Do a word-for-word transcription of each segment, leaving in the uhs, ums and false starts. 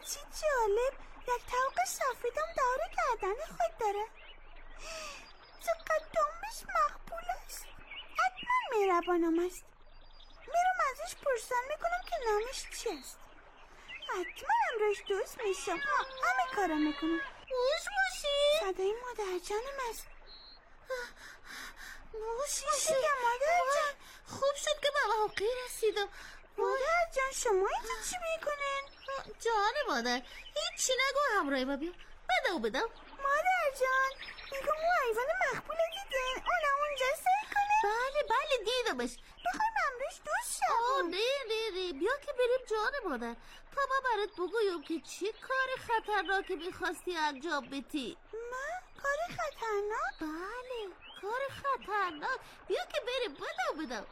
چی جالب، یک طوق سفیدم دور گردن خود داره. چقدر دمش مقبول است. حتما مهربانم است. میرم ازش پرسان میکنم که نامش چی است. حتما امروز دوست میشم. همه کارم میکنم. موش موشی صدای مادر جانم است. موش موشی مادر جان. خوب شد که به واقع رسیدم. مادر جان شما اینجا چی میکنین؟ جان مادر هیچی نگو، همراهی ما بیا. بدو بدو. مادر جان میگم اون حیوان مخبول دیدین؟ اونم اونجا سیر کنین؟ بله بله دیدمش. بخوایم امروز دوست آه شویم. نه نه نه بیا که بریم جان مادر. تا ما برات بگویم که چی کار خطرناکی میخواستی انجام بدی. من؟ کار خطرناک؟ بله کار خطرناک. بیا که بریم. بدو بدو.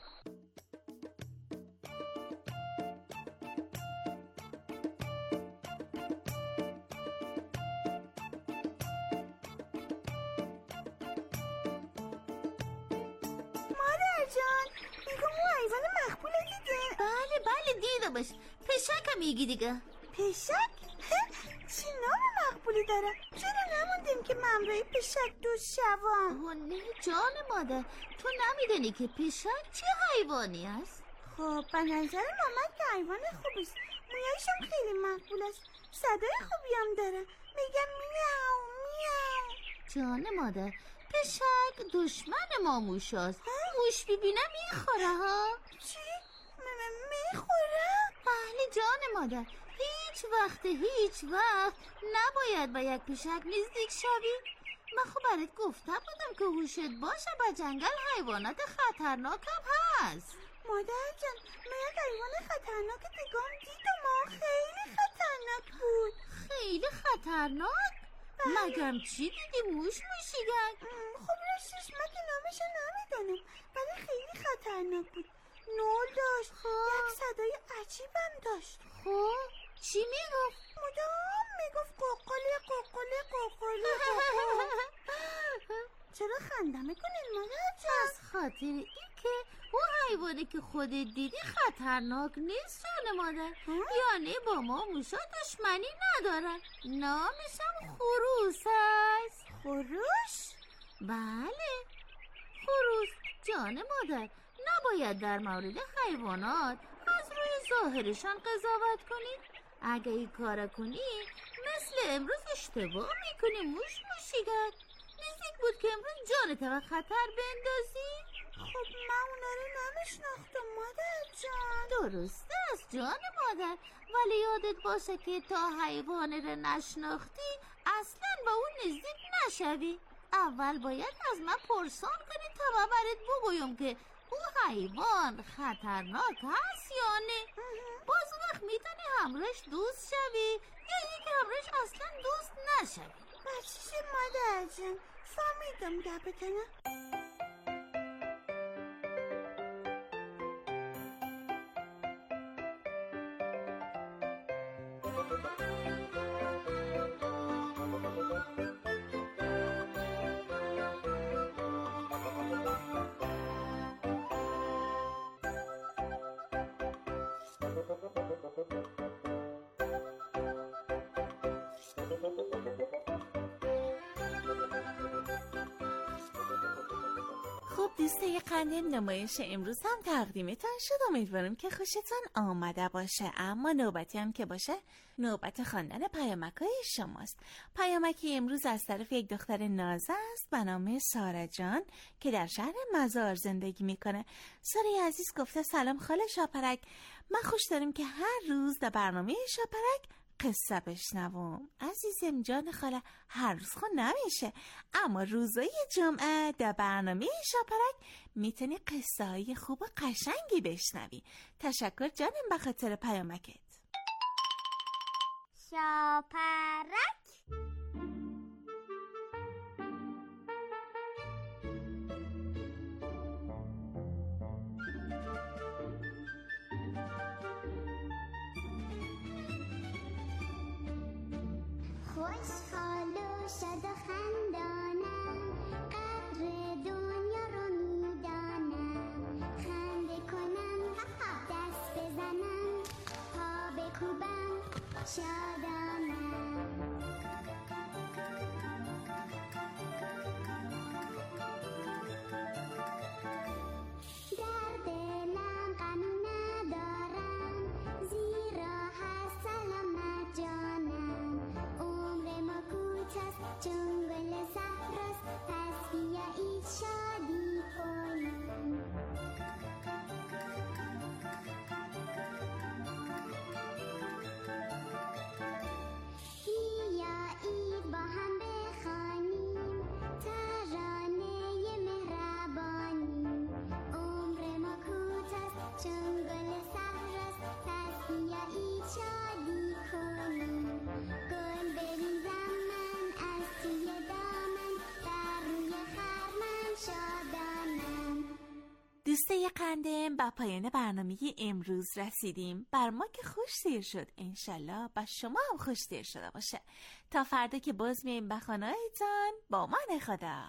بله بله دیدمش. پشک میگی دیگه. پشک؟ چی نام مقبولی داره؟ چرا نموندیم که من روی پشک دوست شوم؟ اوه نه جان مادر، تو نمیدونی که پشک چه حیوانی است؟ خب به نظر مامان که حیوان خوبیست. مویایشم خیلی مقبول است. صدای خوبی هم داره. میگم میاو میاو. جان مادر پشک دشمن ما موش هست. موش ببینه میخوره ها. چی؟ میخوره؟ بله جان مادر، هیچ وقت هیچ وقت نباید با یک پشک نزدیک شوی. من خب برات گفته بودم که هوشت باشه، با جنگل حیوانات خطرناک هم هست. مادر جان من یک حیوان خطرناک دیگم دیدم و خیلی خطرناک بود. خیلی خطرناک؟ مگم چی دیدی موش موشیگن؟ خب راستش من که نامشو نمیدانم، ولی خیلی خطرناک بود. نول داشت. یک صدای عجیبم داشت. خب چی میگفت؟ مدام میگفت قوقلی قوقلی قوقلی. چرا خنده میکنین مادر جان؟ از خاطر این که اون حیوانی که خودت دیدی خطرناک نیست جان مادر. یعنی با ما موشا دشمنی ندارن. نامش هم خروس هست. خروس؟ بله خروس. جان مادر نباید در مورد حیوانات از روی ظاهرشان قضاوت کنید. اگه این کار کنی مثل امروز اشتباه میکنی موش موشیگن. نزدیک بود که امروز جانت و خطر بندازی. خب من اونا رو نمیشناختم مادر جان. درست است جان مادر، ولی یادت باشه که تا حیوان رو نشناختی اصلا با اون نزدیک نشوی. اول باید از من پرسان کنی تا من برات بگویم که اون حیوان خطرناک هست یا نه. باز وقت میتونی همراهش دوست شوی یا یکی همراهش اصلا دوست نشوی. بچیش مادر جان فهمیدم گپتنه. خب دوستای قندیم، نمایش امروز هم تقدیمتان شد. امیدوارم که خوشتان آمده باشه. اما نوبتی هم که باشه نوبت خواندن پیامک‌های شماست. پیامکی امروز از طرف یک دختر نازه است به نام سارا جان که در شهر مزار زندگی میکنه. سارای عزیز گفته سلام خاله شاپرک، من خوش دارم که هر روز در برنامه شاپرک قصه بشنوم. عزیزم جان خاله هر روز خون نمیشه، اما روزای جمعه در برنامه شاپرک میتونی قصه های خوب و قشنگی بشنوی. تشکر جانم به خاطر پیامکت. شاپرک خوشحال و شاد و خندانم، قدر دنیا رو میدانم. خنده کنم، دست بزنم، پا بکوبم، شادم دوستای قندم، با پایان برنامه امروز رسیدیم. بر ما که خوش سیر شد، انشالله با شما هم خوش سیر شده باشه. تا فردا که باز میایم به خانه‌هایتان، با من خدا.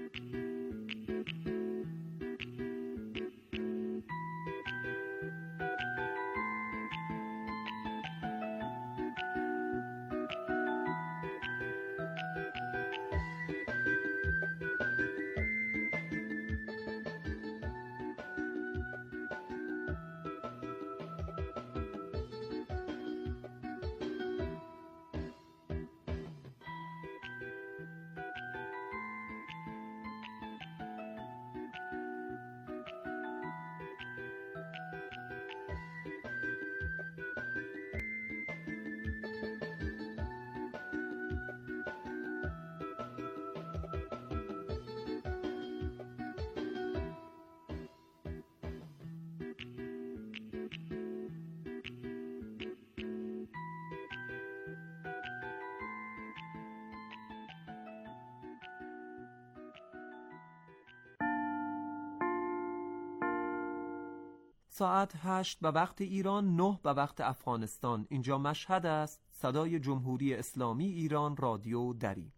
ساعت هشت به وقت ایران، نه به وقت افغانستان. اینجا مشهد است. صدای جمهوری اسلامی ایران، رادیو دری.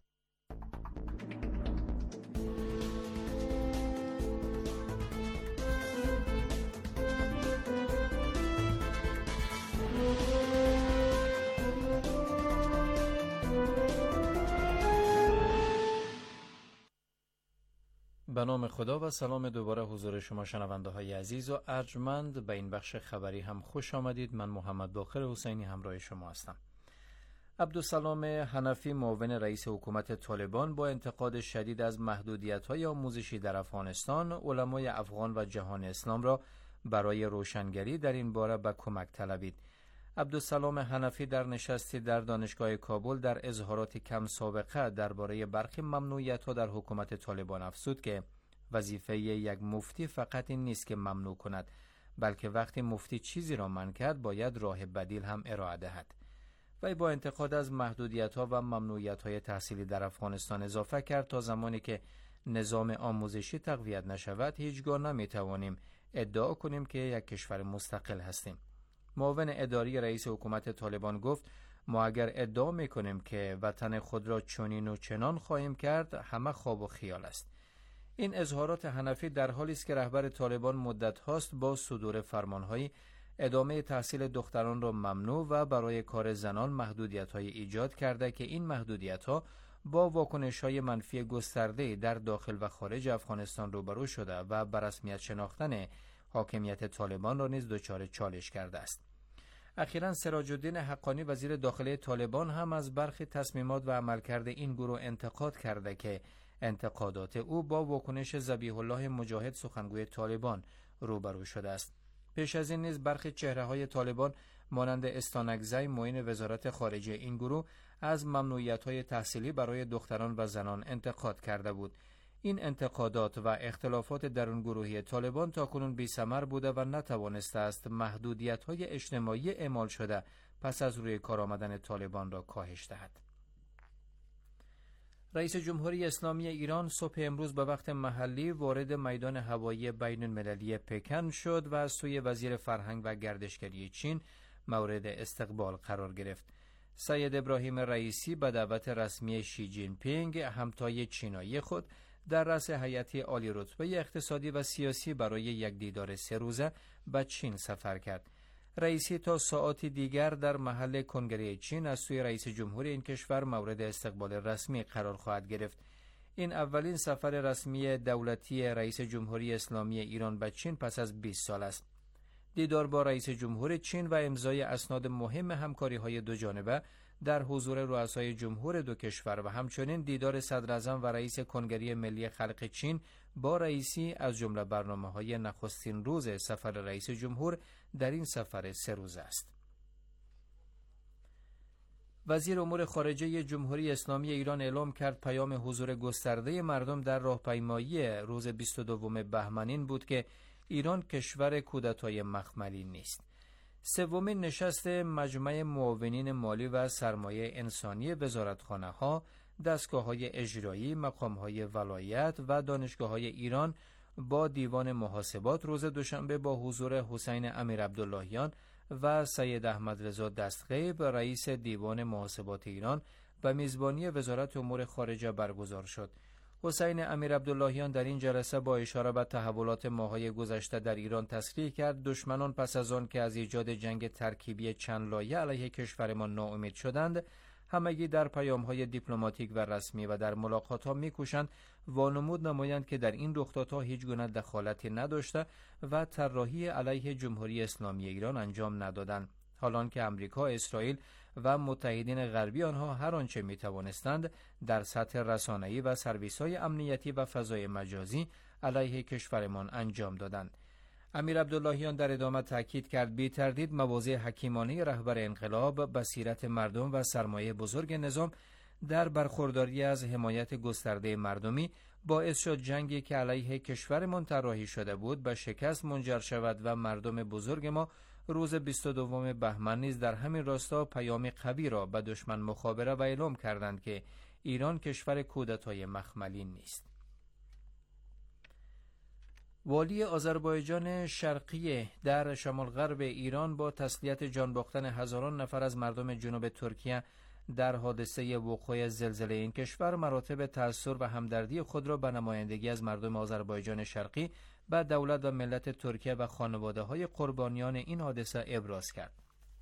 به نام خدا و سلام دوباره حضور شما شنونده های عزیز و ارجمند. به این بخش خبری هم خوش آمدید. من محمد باقر حسینی همراه شما هستم. عبدالسلام حنفی، معاون رئیس حکومت طالبان، با انتقاد شدید از محدودیت‌های آموزشی در افغانستان، علمای افغان و جهان اسلام را برای روشنگری در این باره به کمک طلبید. عبدالسلام حنفی در نشستی در دانشگاه کابل در اظهارات کم سابقه درباره برخی ممنوعیت‌ها در حکومت طالبان افزود که وظیفه یک مفتی فقط این نیست که ممنوع کند، بلکه وقتی مفتی چیزی را منع کرد باید راه بدیل هم ارائه دهد. وی با انتقاد از محدودیت‌ها و ممنوعیت‌های تحصیلی در افغانستان اضافه کرد تا زمانی که نظام آموزشی تقویت نشود هیچگاه نمی‌توانیم ادعا کنیم که یک کشور مستقل هستیم. معاون اداری رئیس حکومت طالبان گفت ما اگر ادعا میکنیم که وطن خود را چنین و چنان خواهیم کرد همه خواب و خیال است. این اظهارات حنفی در حالی است که رهبر طالبان مدت هاست با صدور فرمانهای ادامه تحصیل دختران را ممنوع و برای کار زنان محدودیت‌های ایجاد کرده که این محدودیت‌ها با واکنش‌های منفی گسترده در داخل و خارج افغانستان روبرو شده و به رسمیت شناختن حاکمیت طالبان را نیز دچار چالش کرده است. اخیراً سراج الدین حقانی وزیر داخلی طالبان هم از برخی تصمیمات و عملکرد این گروه انتقاد کرده که انتقادات او با واکنش ذبیح الله مجاهد سخنگوی طالبان روبرو شده است. پیش از این نیز برخی چهره‌های طالبان مانند استانکزی معین وزارت خارجه این گروه از ممنوعیت‌های تحصیلی برای دختران و زنان انتقاد کرده بود. این انتقادات و اختلافات درون گروهی طالبان تاکنون بی‌ثمر بوده و نتوانسته است محدودیت‌های اجتماعی اعمال شده پس از روی کار آمدن طالبان را کاهش دهد. رئیس جمهوری اسلامی ایران صبح امروز به وقت محلی وارد میدان هوایی بین المللی پکن شد و از سوی وزیر فرهنگ و گردشگری چین مورد استقبال قرار گرفت. سید ابراهیم رئیسی به دعوت رسمی شی جین پینگ همتای چینایی خود در رأس هیئتی عالی رتبه اقتصادی و سیاسی برای یک دیدار سه روزه به چین سفر کرد. رئیسی تا ساعاتی دیگر در محل کنگره چین از سوی رئیس جمهوری این کشور مورد استقبال رسمی قرار خواهد گرفت. این اولین سفر رسمی دولتی رئیس جمهوری اسلامی ایران به چین پس از بیست سال است. دیدار با رئیس جمهور چین و امضای اسناد مهم همکاری‌های دو جانبه در حضور رؤسای جمهور دو کشور و همچنین دیدار صدراعظم و رئیس کنگره ملی خلق چین با رئیسی از جمله برنامه‌های نخستین روز سفر رئیس جمهور در این سفر سه روزه است. وزیر امور خارجه جمهوری اسلامی ایران اعلام کرد پیام حضور گسترده مردم در راهپیمایی روز بیست و دوم بهمن این بود که ایران کشور کودتای مخملی نیست. سومین نشست مجمع معاونین مالی و سرمایه انسانی وزارتخانه‌ها، دستگاه‌های اجرایی، مقام‌های ولایت و دانشگاه‌های ایران با دیوان محاسبات روز دوشنبه با حضور حسین امیر عبداللهیان و سید احمد رضا دستغیب رئیس دیوان محاسبات ایران و میزبانی وزارت امور خارجه برگزار شد. حسین امیر عبداللهیان در این جلسه با اشاره به تحولات ماه‌های گذشته در ایران تصریح کرد دشمنان پس از آن که از ایجاد جنگ ترکیبی چند لایه علیه کشورمان ناامید شدند، همگی در پیام‌های دیپلماتیک و رسمی و در ملاقات‌ها می‌کوشند وانمود نمایند که در این رخدادها هیچ گونه دخالتی نداشته و طراحی علیه جمهوری اسلامی ایران انجام ندادند، حالان که امریکا، اسرائیل و متحدین غربی آنها هر آنچه می‌توانستند در سطح رسانه‌ای و سرویس‌های امنیتی و فضای مجازی علیه کشورمان انجام دادند. امیر عبداللهیان در ادامه تاکید کرد بی تردید مواضع حکیمانه رهبر انقلاب، بصیرت مردم و سرمایه بزرگ نظام در برخورداری از حمایت گسترده مردمی باعث شد جنگی که علیه کشورمان طراحی شده بود به شکست منجر شود و مردم بزرگ ما روز بیست و دوم بهمن نیز در همین راستا پیام قوی را به دشمن مخابره و اعلام کردند که ایران کشور کودتای مخملی نیست. والی آذربایجان شرقی در شمال غرب ایران با تسلیت جان باختن هزاران نفر از مردم جنوب ترکیه در حادثه وقوع زلزله این کشور مراتب تأثیر و همدردی خود را به نمایندگی از مردم آذربایجان شرقی به دولت و ملت ترکیه و خانواده‌های قربانیان این حادثه ابراز کرد.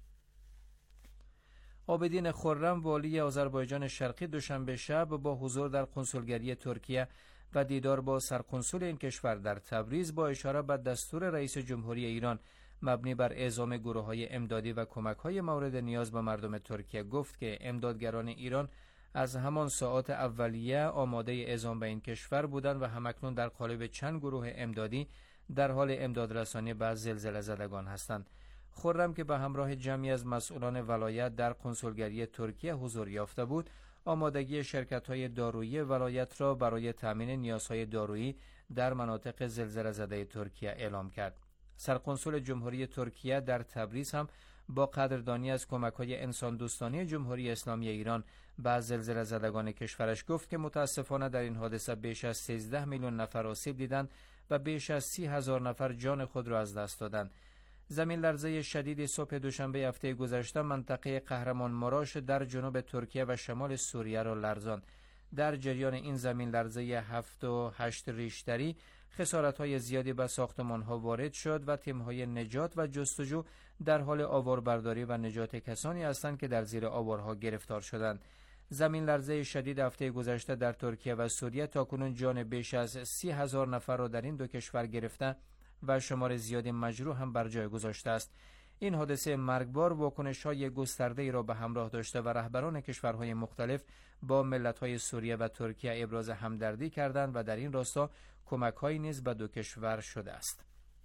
عابدین خرم والی آذربایجان شرقی دوشنبه شب با حضور در کنسولگری ترکیه و دیدار با سرکنسول این کشور در تبریز با اشاره به دستور رئیس جمهوری ایران مبنی بر اعزام گروه‌های امدادی و کمک‌های مورد نیاز به مردم ترکیه گفت که امدادگران ایران از همان ساعات اولیه آماده اعزام به این کشور بودند و همکنون در قالب چند گروه امدادی در حال امدادرسانی به زلزله زدگان هستند. خرم که به همراه جمعی از مسئولان ولایت در کنسولگری ترکیه حضور یافته بود، آمادگی شرکت‌های دارویی ولایت را برای تامین نیازهای دارویی در مناطق زلزله زده ترکیه اعلام کرد. سرکنسول جمهوری ترکیه در تبریز هم با قدردانی از کمک‌های انسان دوستانه جمهوری اسلامی ایران به زلزله زدگان کشورش گفت که متاسفانه در این حادثه بیش از سیزده میلیون نفر آسیب دیدند و بیش از سی هزار نفر جان خود را از دست دادند. زمین لرزه شدید صبح دوشنبه هفته گذشته منطقه قهرمان ماراش در جنوب ترکیه و شمال سوریه را لرزاند. در جریان این زمین لرزه هفت و هشت ریشتری خسارت‌های زیادی به ساختمان‌ها وارد شد و تیم‌های نجات و جستجو در حال آواربرداری و نجات کسانی هستند که در زیر آوارها گرفتار شدند. زمین لرزه شدید هفته گذشته در ترکیه و سوریه تاکنون جان بیش از سی هزار نفر را در این دو کشور گرفته و شمار زیادی مجروح هم بر جای گذاشته است. این حادثه مرگبار واکنش‌های گسترده‌ای را به همراه داشته و رهبران کشورهای مختلف با ملت‌های سوریه و ترکیه ابراز همدردی کردند و در این راستا کمک‌هایی نیز به دو کشور شده است.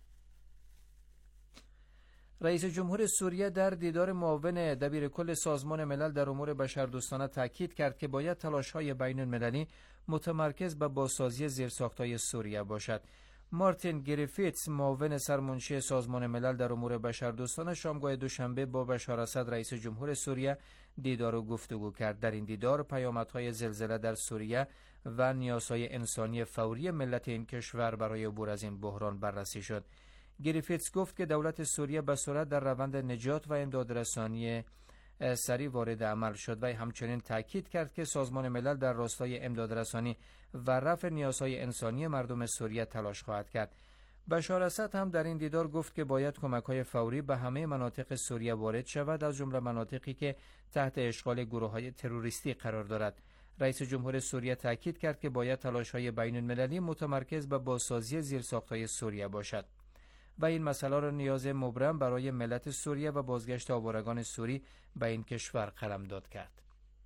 رئیس جمهور سوریه در دیدار معاون دبیرکل سازمان ملل در امور بشردوستانه تاکید کرد که باید تلاش‌های بین‌المللی متمرکز به بازسازی زیرساخت‌های سوریه باشد. مارتین گریفیتس معاون سرمنشی سازمان ملل در امور بشردوستانه شامگاه دوشنبه با بشار اسد رئیس جمهور سوریه دیدار و گفتگو کرد. در این دیدار پیامدهای زلزله در سوریه و نیازهای انسانی فوری ملت این کشور برای عبور از این بحران بررسی شد. گریفیتس گفت که دولت سوریه به سرعت در روند نجات و امدادرسانی سریع وارد عمل شد و همچنین تاکید کرد که سازمان ملل در راستای امدادرسانی و رفع نیازهای انسانی مردم سوریه تلاش خواهد کرد. بشار اسد هم در این دیدار گفت که باید کمک‌های فوری به همه مناطق سوریه وارد شود، از جمله مناطقی که تحت اشغال گروه‌های تروریستی قرار دارد. رئیس جمهور سوریه تاکید کرد که باید تلاش‌های بین‌المللی متمرکز به بازسازی زیرساخت‌های سوریه باشد و این مسئله را نیاز مبرم برای ملت سوریه و بازگشت آوارگان سوری به این کشور قلمداد کرد.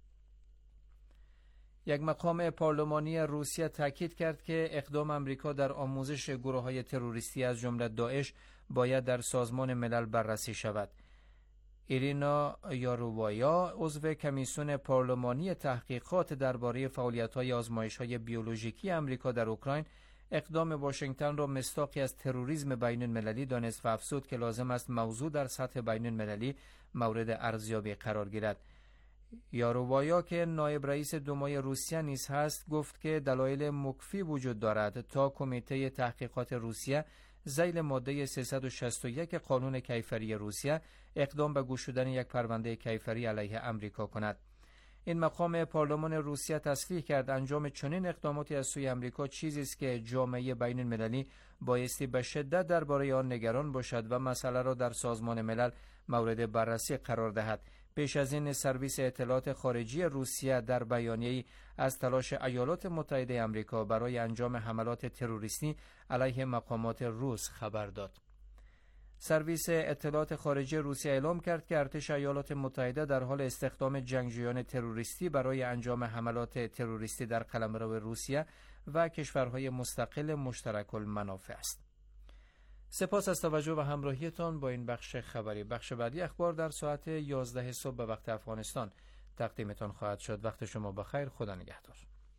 یک مقام پارلمانی روسیه تاکید کرد که اقدام آمریکا در آموزش گروه‌های تروریستی از جمله داعش باید در سازمان ملل بررسی شود. ایرینا یارووایا عضو کمیسیون پارلمانی تحقیقات درباره فعالیت‌های آزمایش‌های بیولوژیکی آمریکا در اوکراین اقدام واشنگتن را مصداقی از تروریسم بین‌المللی دانست و افزود که لازم است موضوع در سطح بین‌المللی مورد ارزیابی قرار گیرد. یارووایا که نایب رئیس دومای روسیه نیز هست گفت که دلایل مکفی وجود دارد تا کمیته تحقیقات روسیه ذیل ماده سیصد و شصت و یک قانون کیفری روسیه اقدام به گشودن یک پرونده کیفری علیه امریکا کند. این مقام پارلمان روسیه تصریح کرد انجام چنین اقداماتی از سوی امریکا چیزی است که جامعه بین المللی بایستی به شدت درباره آن نگران باشد و مسئله را در سازمان ملل مورد بررسی قرار دهد. پیش از این سرویس اطلاعات خارجی روسیه در بیانیه‌ای از تلاش ایالات متحده آمریکا برای انجام حملات تروریستی علیه مقامات روس خبر داد. سرویس اطلاعات خارجی روسیه اعلام کرد که ارتش ایالات متحده در حال استخدام جنگجویان تروریستی برای انجام حملات تروریستی در قلمرو روسیه و کشورهای مستقل مشترک المنافع است. سپاس از توجه و همراهیتان با این بخش خبری. بخش بعدی اخبار در ساعت یازده صبح به وقت افغانستان تقدیمتان خواهد شد. وقت شما بخیر. خدا نگهدار.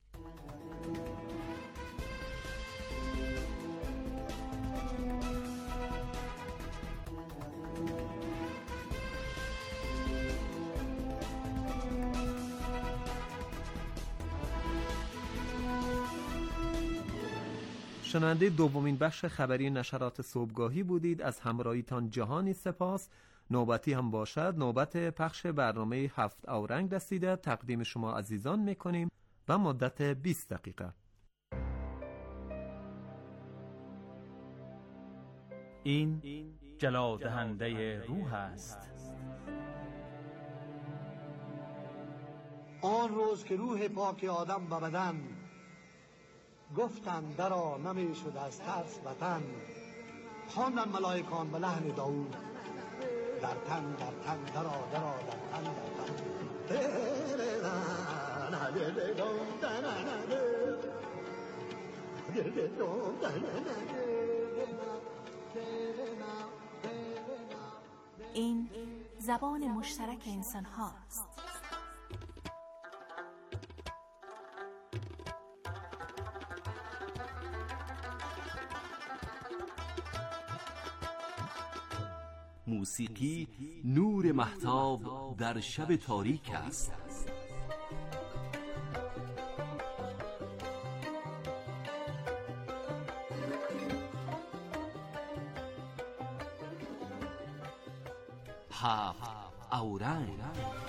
شنونده دومین بخش خبری نشرات صبحگاهی بودید. از همراهیتان جهانی سپاس. نوبتی هم باشد نوبت پخش برنامه هفت اورنگ رسیده. تقدیم شما عزیزان میکنیم و مدت بیست دقیقه. این جلا دهنده روح است. آن روز که روح پاک آدم به بدن گفتند درا نمی شد از ترس وطن، خواندن ملائکان به لحن داود در تن در تن درا درا در تن در تن. این زبان مشترک انسان هاست. موسیقی نور مهتاب در شب تاریک است. هفت اورنگ.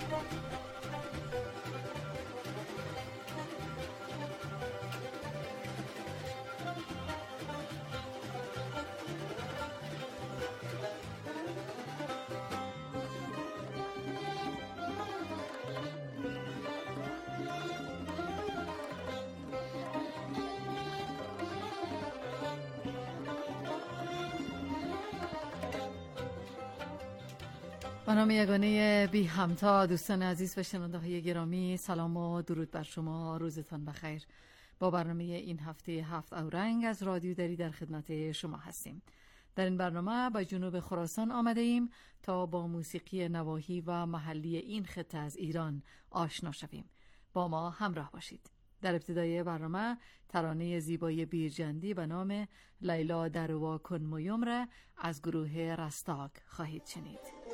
به نام یگانه بی همتا، دوستان عزیز و شنونده های گرامی، سلام و درود بر شما. روزتان بخیر. با برنامه این هفته هفت اورنگ از رادیو دری در خدمت شما هستیم. در این برنامه به جنوب خراسان آمده ایم تا با موسیقی نواحی و محلی این خطه از ایران آشنا شویم. با ما همراه باشید. در ابتدای برنامه ترانه زیبای بیرجندی به نام لیلا دروا کن مویم را از گروه رستاک خواهید شنید.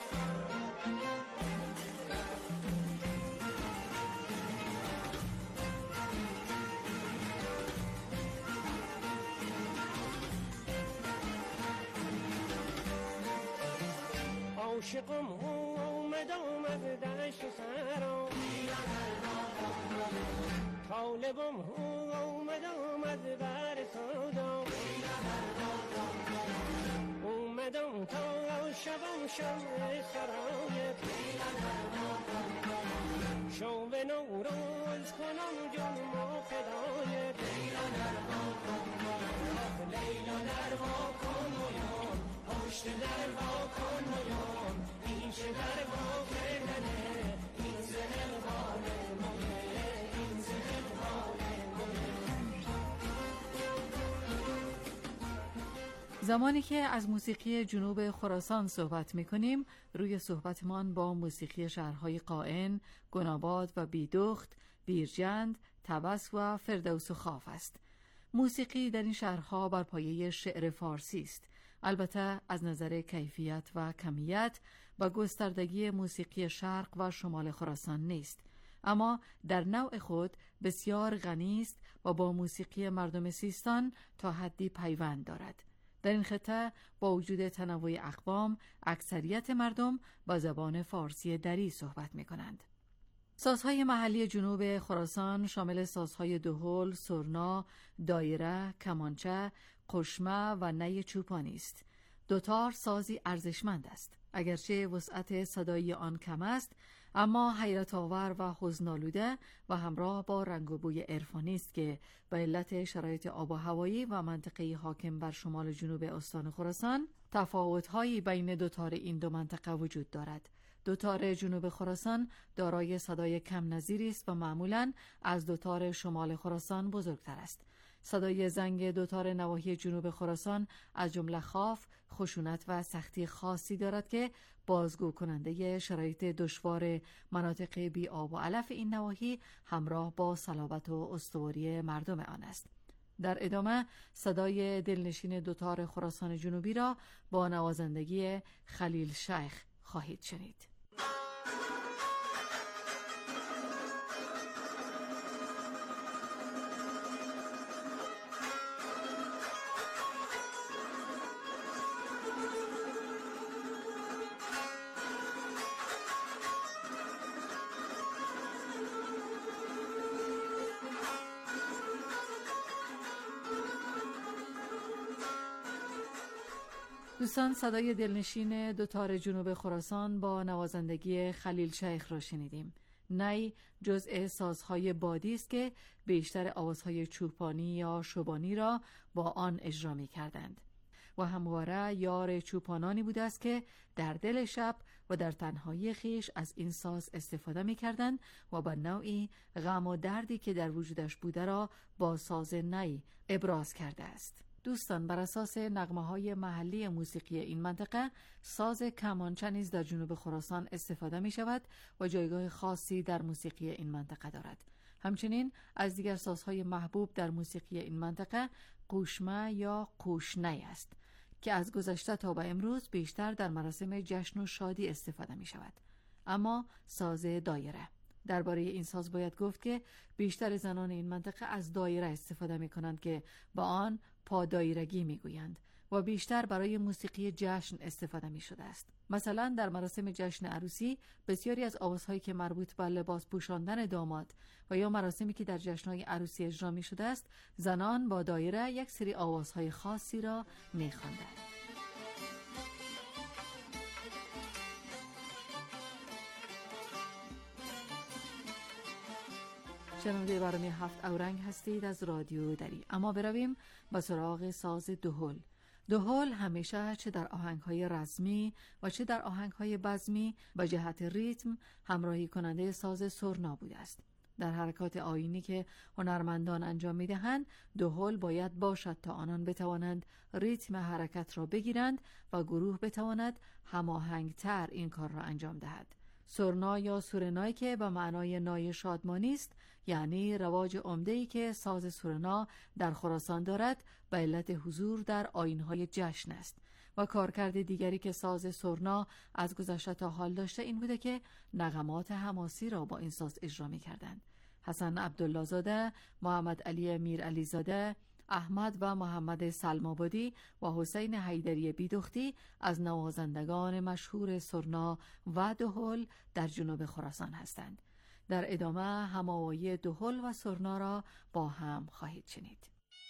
عاشقم اومد اومد دشت سرم، طالبم اومد اومد بر سودم، اومدم تا شبم شب سرایت، شو به نوروز کنم جنم و فدایت، لیلا دروا کن مویم، پشت دروا کن مویم، این چه دروا کردنه، این زهر باله مویه، این زهر باله مویه. زمانی که از موسیقی جنوب خراسان صحبت می کنیم، روی صحبتمان با موسیقی شهرهای قائن، گناباد و بیدخت، بیرجند، طبس و فردوس و خاف است. موسیقی در این شهرها بر پایه شعر فارسی است. البته از نظر کیفیت و کمیت و گستردگی موسیقی شرق و شمال خراسان نیست، اما در نوع خود بسیار غنی است و با موسیقی مردم سیستان تا حدی پیوند دارد. در این خطه با وجود تنوع اقوام، اکثریت مردم با زبان فارسی دری صحبت می کنند. سازهای محلی جنوب خراسان شامل سازهای دهل، سرنا، دایره، کمانچه، قشمه و نی چوپانی است. دوتار سازی ارزشمند است. اگرچه وسعت صدایی آن کم است، اما حیرت آور و حزن‌آلوده و همراه با رنگ و بوی عرفانی است که به علت شرایط آب و هوایی و منطقه حاکم بر شمال جنوب استان خراسان تفاوت‌هایی بین دوتار این دو منطقه وجود دارد. دوتار جنوب خراسان دارای صدای کم نظیری است و معمولاً از دوتار شمال خراسان بزرگتر است. صدای زنگ دوتار نواحی جنوب خراسان از جمله خاف، خشونت و سختی خاصی دارد که بازگو کننده شرایط دشوار مناطق بی آب و علف این نواحی همراه با صلابت و استواری مردم آن است. در ادامه صدای دلنشین دوتار خراسان جنوبی را با نوازندگی خلیل شیخ خواهید شنید. دوستان، صدای دلنشین دوتار جنوب خراسان با نوازندگی خلیل شیخ را شنیدیم. نی جزء سازهای بادی است که بیشتر آوازهای چوپانی یا شبانی را با آن اجرا می کردند و همواره یار چوپانانی بوده است که در دل شب و در تنهایی خیش از این ساز استفاده می کردند و با نوعی غم و دردی که در وجودش بوده را با ساز نی ابراز کرده است. دوستان، بر اساس نغمه‌های محلی موسیقی این منطقه، ساز کمانچه نیز در جنوب خراسان استفاده می شود و جایگاه خاصی در موسیقی این منطقه دارد. همچنین از دیگر سازهای محبوب در موسیقی این منطقه قوشمه یا قوشنی است که از گذشته تا به امروز بیشتر در مراسم جشن و شادی استفاده می شود. اما ساز دایره، درباره این ساز باید گفت که بیشتر زنان این منطقه از دایره استفاده می کنند که با آن پا دایرگی می گویند و بیشتر برای موسیقی جشن استفاده می شده است. مثلا در مراسم جشن عروسی بسیاری از آوازهایی که مربوط به لباس پوشاندن داماد و یا مراسمی که در جشن‌های عروسی اجرا می شده است، زنان با دایره یک سری آوازهای خاصی را می خواندند. شنونده برنامه هفت اورنگ هستید از رادیو دری. اما برویم به سراغ ساز دهل. دهل همیشه چه در آهنگ‌های رزمی و چه در آهنگ‌های بزمی به جهت ریتم همراهی کننده ساز سرنا بوده است. در حرکات آیینی که هنرمندان انجام می‌دهند، دهل باید باشد تا آنان بتوانند ریتم حرکت را بگیرند و گروه بتواند هماهنگ‌تر این کار را انجام دهد. سرنا یا سورنای که به معنای نای شادمانی است، یعنی رواج عمده‌ای که ساز سورنا در خراسان دارد به علت حضور در آیین‌های جشن است. و کارکرد دیگری که ساز سرنا از گذشته تا حال داشته این بوده که نغمات حماسی را با این ساز اجرا می‌کردند. حسن عبدالله زاده، محمد علی میر علی زاده، احمد و محمد سلم‌آبادی و حسین حیدری بیدختی از نوازندگان مشهور سرنا و دهل در جنوب خراسان هستند. در ادامه هماوایی دهل و سرنا را با هم خواهید شنید.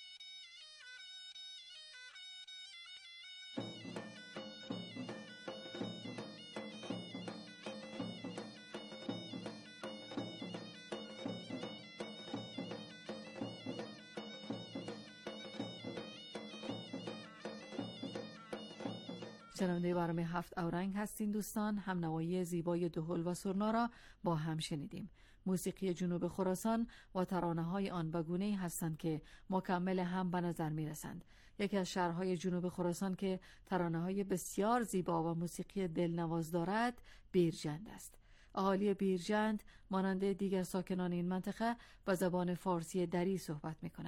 شنونده برنامه هفت اورنگ هستین دوستان. هم نوایی زیبای دهل و سرنا را با هم شنیدیم. موسیقی جنوب خراسان و ترانه‌های آن به گونه‌ای هستند که مکمل هم به نظر می‌رسند. یکی از شهرهای جنوب خراسان که ترانه‌های بسیار زیبا و موسیقی دلنواز دارد بیرجند است. اهالی بیرجند مانند دیگر ساکنان این منطقه با زبان فارسی دری صحبت می‌کنند.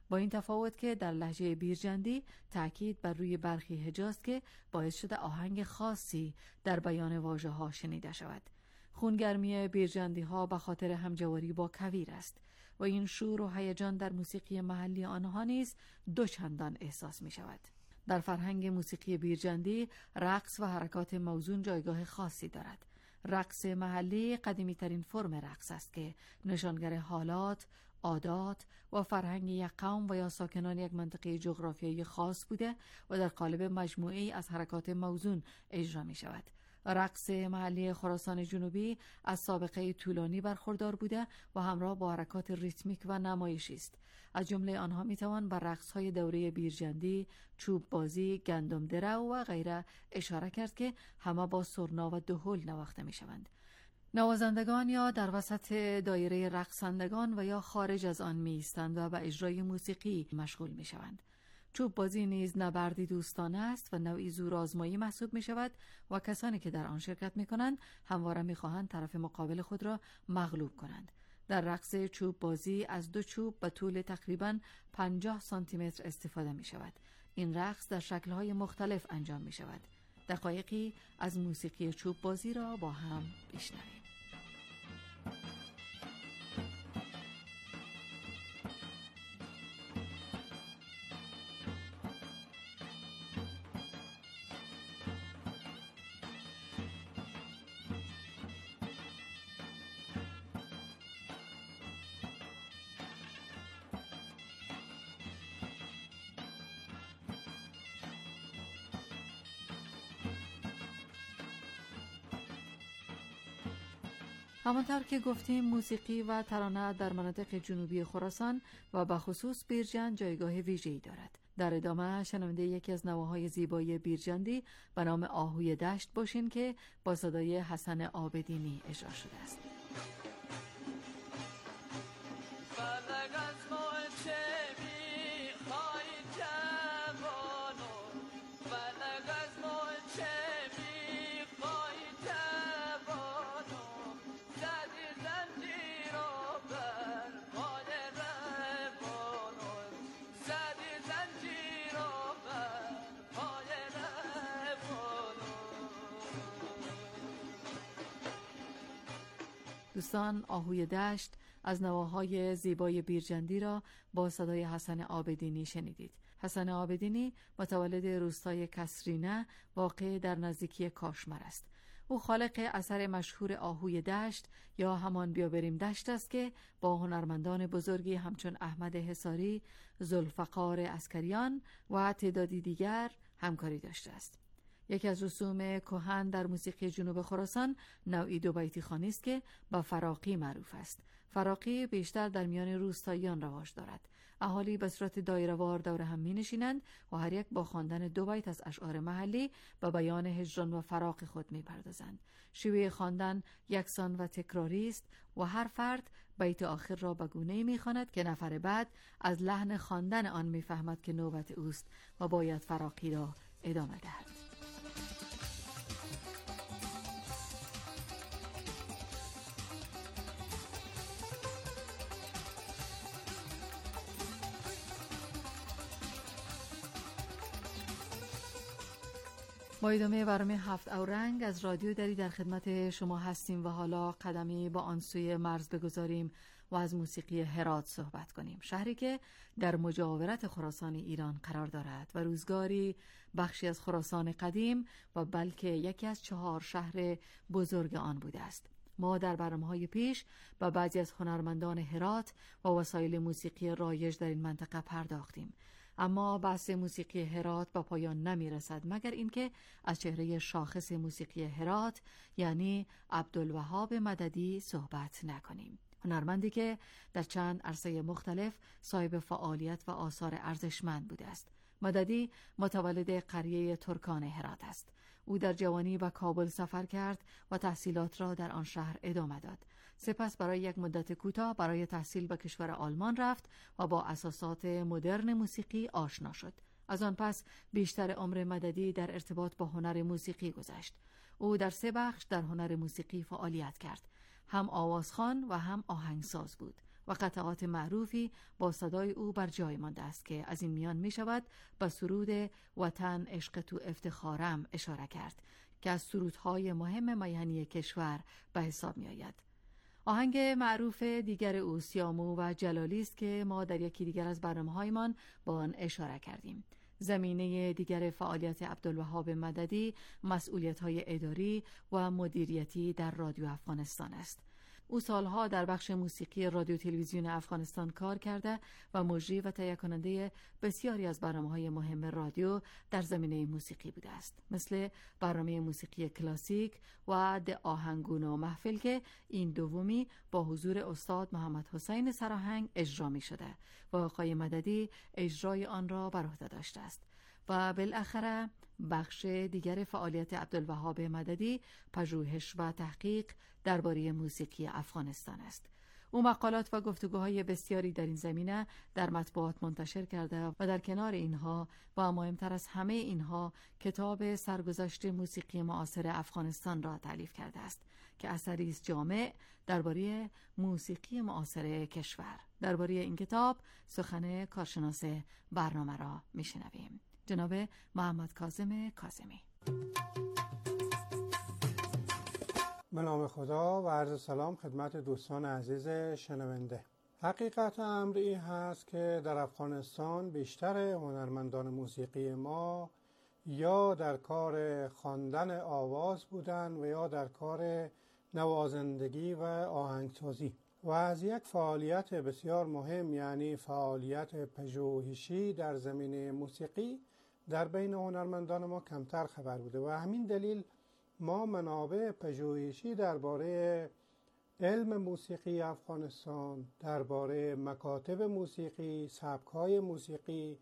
با این تفاوت که در لهجه بیرجندی تأکید بر روی برخی هجاست که باعث شده آهنگ خاصی در بیان واژه ها شنیده شود. خونگرمی بیرجندی ها به خاطر همجواری با کویر است و این شور و هیجان در موسیقی محلی آنها نیز دو چندان احساس می شود. در فرهنگ موسیقی بیرجندی رقص و حرکات موزون جایگاه خاصی دارد. رقص محلی قدیمی ترین فرم رقص است که نشانگر حالات، عادات و فرهنگ یک قوم و یا ساکنان یک منطقه جغرافیایی خاص بوده و در قالب مجموعه‌ای از حرکات موزون اجرا می شود. رقص محلی خراسان جنوبی از سابقه طولانی برخوردار بوده و همراه با حرکات ریتمیک و نمایشی است. از جمله آنها می توان بر رقص‌های دوره بیرجندی، چوب بازی، گندم درو و غیره اشاره کرد که همه با سرنا و دهل نواخته می شوند. نوازندگان یا در وسط دایره رقصندگان و یا خارج از آن می ایستند و به اجرای موسیقی مشغول می شوند. چوب بازی نیز نبردی دوستانه است و نوعی زورآزمایی محسوب می شود و کسانی که در آن شرکت می کنند همواره می خواهند طرف مقابل خود را مغلوب کنند. در رقص چوب بازی از دو چوب به طول تقریباً پنجاه سانتی متر استفاده می شود. این رقص در شکل‌های مختلف انجام می شود. دقایقی از موسیقی چوب بازی را با هم بشنویم. همانطور که گفتیم موسیقی و ترانه در مناطق جنوبی خراسان و به خصوص بیرجند جایگاه ویژه‌ای دارد. در ادامه شنونده یکی از نواهای زیبای بیرجندی به نام آهوی دشت باشین که با صدای حسن عابدینی اجرا شده است. دوستان، آهوی دشت از نواهای زیبای بیرجندی را با صدای حسن عابدینی شنیدید. حسن عابدینی متولد روستای کسرینه واقع در نزدیکی کاشمر است. او خالق اثر مشهور آهوی دشت یا همان بیا بریم دشت است که با هنرمندان بزرگی همچون احمد حصاری، ذوالفقار عسکریان و تعدادی دیگر همکاری داشته است. یکی از رسوم کهن در موسیقی جنوب خراسان نوعی دو بیتی خوانی است که با فراقی معروف است. فراقی بیشتر در میان روستاییان رواج دارد. اهالی به صورت دایره‌وار دور هم می‌نشینند و هر یک با خواندن دو بیت از اشعار محلی به بیان هجران و فراق خود می‌پردازند. شیوه خواندن یکسان و تکراری است و هر فرد بیت آخر را به گونه‌ای می‌خواند که نفر بعد از لحن خواندن آن می‌فهمد که نوبت اوست و باید فراقی را ادامه دهد. با ادامه برنامه هفت اورنگ از رادیو دری در خدمت شما هستیم و حالا قدمی با آن سوی مرز بگذاریم و از موسیقی هرات صحبت کنیم. شهری که در مجاورت خراسان ایران قرار دارد و روزگاری بخشی از خراسان قدیم و بلکه یکی از چهار شهر بزرگ آن بوده است. ما در برنامه‌های پیش با بعضی از هنرمندان هرات و وسایل موسیقی رایج در این منطقه پرداختیم. اما بحث موسیقی هرات با پایان نمی رسد مگر اینکه از چهره شاخص موسیقی هرات یعنی عبدالوهاب مددی صحبت نکنیم. هنرمندی که در چند عرصه مختلف صاحب فعالیت و آثار ارزشمند بوده است. مددی متولد قریه ترکان هرات است. او در جوانی به کابل سفر کرد و تحصیلات را در آن شهر ادامه داد. سپس برای یک مدت کوتاه برای تحصیل به کشور آلمان رفت و با اساسات مدرن موسیقی آشنا شد. از آن پس بیشتر عمر مددی در ارتباط با هنر موسیقی گذشت. او در سه بخش در هنر موسیقی فعالیت کرد. هم آوازخوان و هم آهنگساز بود. و قطعات معروفی با صدای او بر جای مانده است که از این میان می شود به سرود وطن عشق تو افتخارم اشاره کرد که از سرودهای مهم میهنی کشور به حساب می آید. آهنگ معروف دیگر او سیامو و جلالی است که ما در یکی دیگر از برنامه‌هایمان با آن اشاره کردیم. زمینه دیگر فعالیت عبدالوهاب مددی مسئولیت‌های اداری و مدیریتی در رادیو افغانستان است. او سالها در بخش موسیقی رادیو تلویزیون افغانستان کار کرده و مجری و تهیه کننده بسیاری از برنامه‌های مهم رادیو در زمینه موسیقی بوده است، مثل برنامه موسیقی کلاسیک و د آهنگون و محفل که این دومی با حضور استاد محمد حسین سراهنگ اجرا می شده و آقای مددی اجرای آن را بر عهده داشته است. و بالاخره بخش دیگر فعالیت عبدالوهاب مددی پژوهش و تحقیق درباره موسیقی افغانستان است. او مقالات و گفتگوهای بسیاری در این زمینه در مطبوعات منتشر کرده و در کنار اینها و مهمتر از همه اینها کتاب سرگذشت موسیقی معاصر افغانستان را تألیف کرده است که اثری است جامع درباره موسیقی معاصر کشور. درباره این کتاب سخن کارشناس برنامه را میشنویم، جناب محمد کاظم کاظمی. به نام خدا و عرض سلام خدمت دوستان عزیز شنونده. حقیقت امر این هست که در افغانستان بیشتر هنرمندان موسیقی ما یا در کار خواندن آواز بودن و یا در کار نوازندگی و آهنگسازی و از یک فعالیت بسیار مهم، یعنی فعالیت پژوهشی در زمینه موسیقی، در بین هنرمندان ما کمتر خبر بوده و همین دلیل ما منابع پژوهشی درباره علم موسیقی افغانستان، درباره مکاتب موسیقی، سبک‌های موسیقی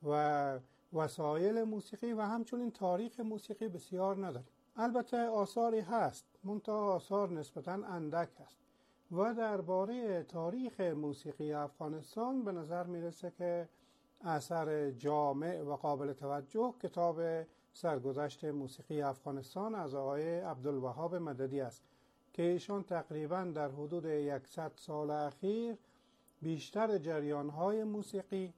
و وسایل موسیقی و همچنین تاریخ موسیقی بسیار نداریم. البته آثاری هست، منتها آثار نسبتاً اندک است و درباره تاریخ موسیقی افغانستان به نظر میرسه که اثر جامع و قابل توجه کتاب سرگذشت موسیقی افغانستان از آقای عبدالوهاب مددی است که ایشان تقریباً در حدود صد سال اخیر بیشتر جریان‌های موسیقی،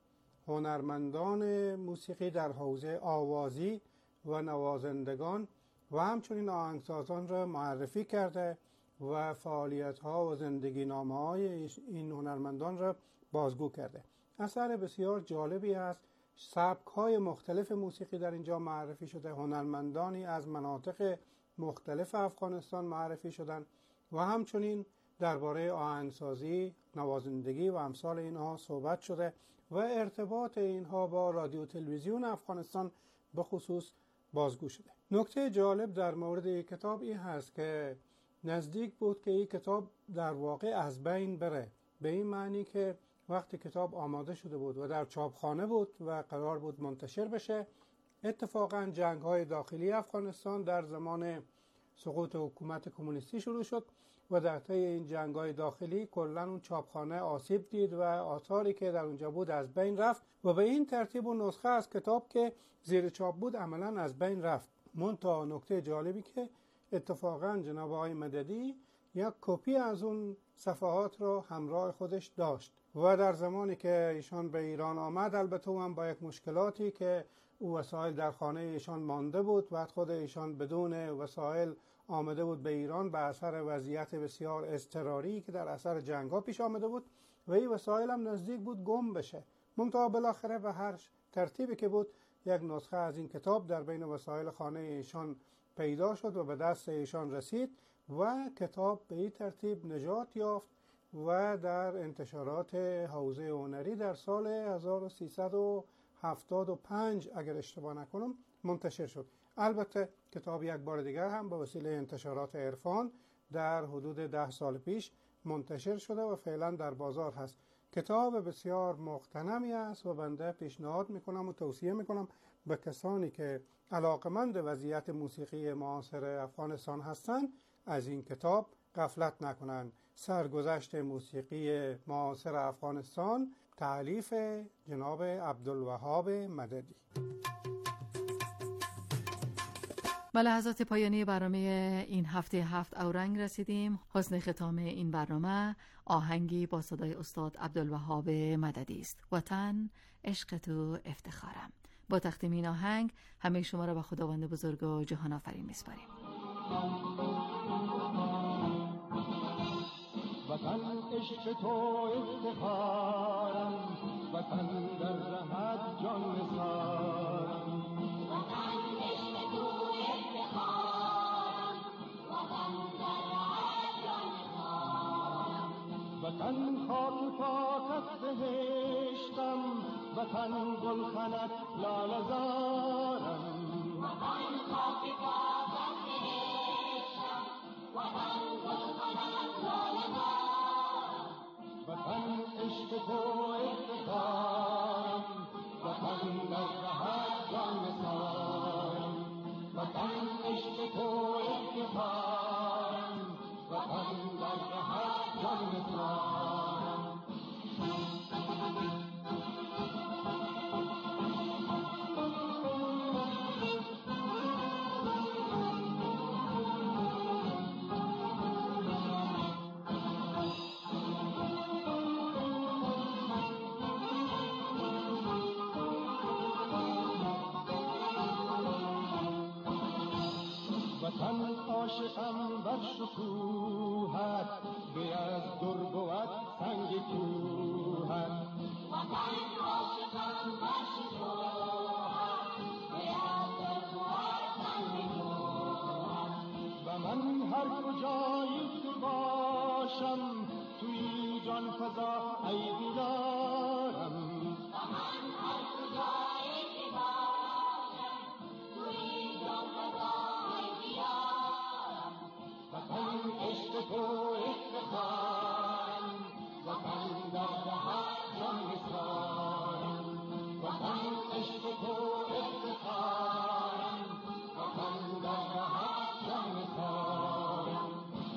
هنرمندان موسیقی در حوزه آوازی و نوازندگان و همچنین آهنگسازان را معرفی کرده و فعالیت‌ها و زندگی نامه‌های این هنرمندان را بازگو کرده. اثر بسیار جالبی است. سبک‌های مختلف موسیقی در اینجا معرفی شده، هنرمندانی از مناطق مختلف افغانستان معرفی شدند و همچنین درباره آهنگسازی، نوازندگی و امثال اینها صحبت شده و ارتباط اینها با رادیو تلویزیون افغانستان به خصوص بازگو شده. نکته جالب در مورد این کتاب این هست که نزدیک بود که این کتاب در واقع از بین بره، به این معنی که وقتی کتاب آماده شده بود و در چاپخانه بود و قرار بود منتشر بشه، اتفاقاً جنگ‌های داخلی افغانستان در زمان سقوط حکومت کمونیستی شروع شد و در طی این جنگ‌های داخلی کلاً اون چاپخانه آسیب دید و آثاری که در اونجا بود از بین رفت و به این ترتیب اون نسخه از کتاب که زیر چاپ بود عملاً از بین رفت. منتها نکته جالبی که اتفاقاً جناب آقای مددی یک کپی از اون صفحات رو همراه خودش داشت و در زمانی که ایشان به ایران آمد، البته هم با یک مشکلاتی که او وسایل در خانه ایشان مانده بود و خود ایشان بدون وسایل آمده بود به ایران به اثر وضعیت بسیار اضطراری که در اثر جنگ‌ها پیش آمده بود و این وسایل هم نزدیک بود گم بشه. منتها بالاخره به هر ترتیبی که بود یک نسخه از این کتاب در بین وسایل خانه ایشان پیدا شد و به دست ایشان رسید و کتاب به این ترتیب نجات یافت و در انتشارات حوزه هنری در سال هزار و سیصد و هفتاد و پنج اگر اشتباه نکنم منتشر شد. البته کتاب یک بار دیگر هم به وسیله انتشارات عرفان در حدود ده سال پیش منتشر شده و فعلا در بازار هست. کتاب بسیار مغتنمی است و بنده پیشنهاد میکنم و توصیه میکنم به کسانی که علاقمند وضعیت موسیقی معاصر افغانستان هستند از این کتاب غفلت نکنند. سرگذشت موسیقی معاصر افغانستان، تألیف جناب عبدالوهاب مددی. به لحظات پایانی برنامه این هفته هفت اورنگ رسیدیم. حسن ختام این برنامه آهنگی با صدای استاد عبدالوهاب مددی است. وطن عشق تو افتخارم. با تقدیم این آهنگ همه شما را به خداوند بزرگ و جهان آفرین میسپاریم. وطن عشق تو افتخارم، وطن در رهت جان نثارم. وطن عشق تو افتخارم، وطن در رهت جان نثارم. وطن خاک پاکت بهشتم، وطن گلخنت لاله زارم. وطن خاک پاکت بهشتم، وطن گلخنت لاله زارم. وطن عشق تو افتخارم، وطن در رهت جان نثارم. وطن عشق تو افتخارم، وطن در رهت جان نثارم. وطن عاشقم بر شکوهت، به از در بود سنگ کوهت. وطن عاشقم بر شکوهت، به از در بود سنگ کوهت. و من هر کجایی که باشم، توی جان فضا ای دیدارم. و من هر کجایی که باشم، توی جان فضا وطن عشق تو افتخارم، وطن در رهت جان نثارم. وطن عشق تو افتخارم، وطن در رهت جان نثارم.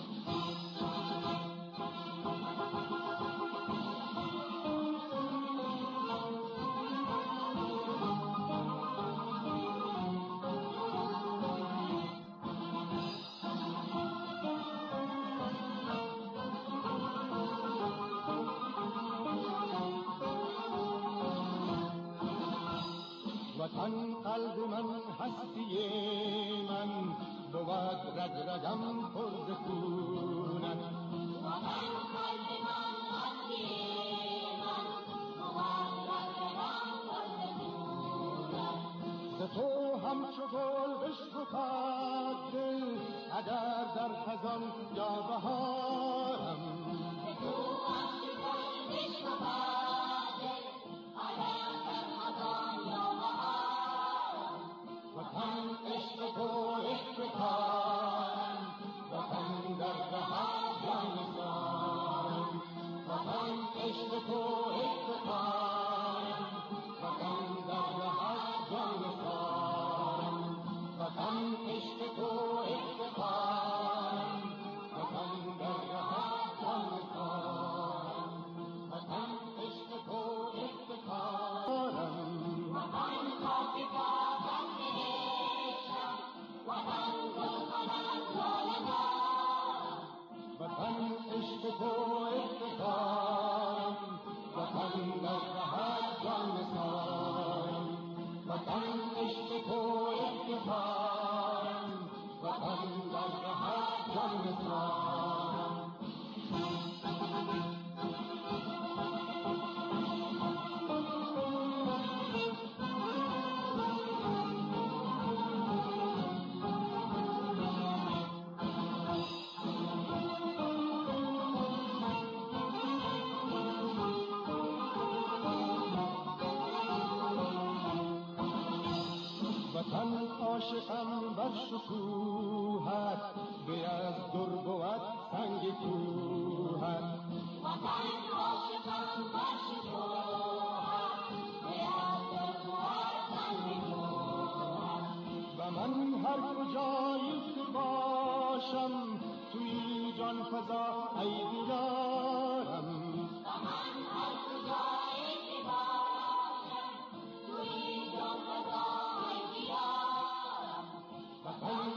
وطن قلب من هستی من، بود رگ رگم پر ز خونت. وطن قلب من هستی من، بود رگ رگم پر ز خونت. ز تو همچو گل بشکفد دل، اگر در خزان یا بهارم. ز تو همچو گل بشکفد دل، اگر در خزان یا وطن عشق تو افتخارم، وطن در رهت جان نثارم. وطن عشق تو افتخارم، وطن در رهت جان نثارم. وطن عشق تو افتخارم، وطن در رهت جان نثارم. وطن عشق تو افتخارم، وطن خاک پاکت بهشتم، وطن گلخنت لاله زارم. وطن عشق تو افتخارم، وطن در رهت جان نثارم. وطن عشق تو افتخارم، وطن در رهت جان نثارم. وطن عاشقم بر شکوهت، به از در بود سنگ کوهت. وطن عاشقم بر شکوهت، به از در بود سنگ کوهت. و من هر کجایی که باشم، توی جان فضا ای دیدارم. و من هر کجایی که باشم، توی جان فضا ای دیدارم. وطن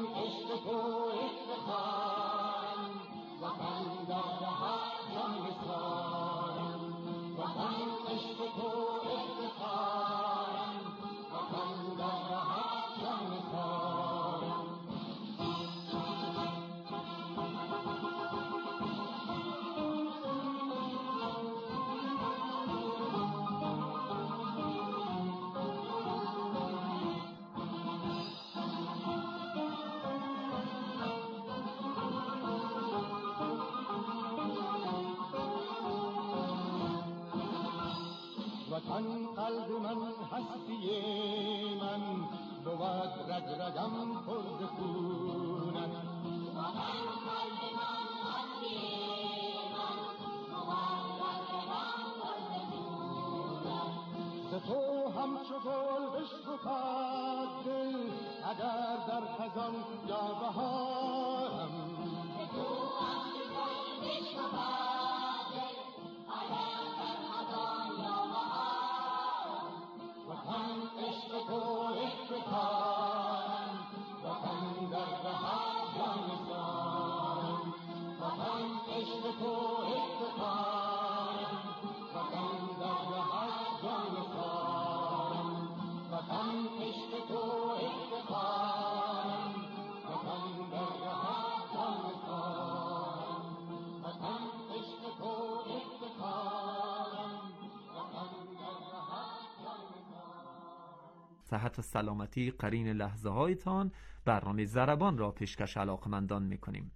وطن قلب من هستی من بود رگ رگم پر ز خونت وطن قلب من هستی من بود رگ رگم پر ز خونت ز تو همچو گل بشکفد دل اگر در خزان یا بهارم ز تو همچو گل بشکفد دل اگر در خزان یا بهارم وطن عشق تو افتخارم وطن در بهار جان سارم وطن عشق تو افتخارم وطن در بهار جان سارم وطن عشق تو افتخارم وطن در بهار جان سارم وطن عشق تو افتخارم وطن در بهار جان سارم. صحت و سلامتی قرین لحظه هایتان. برنامه ضربان را پیشکش علاقمندان می‌کنیم.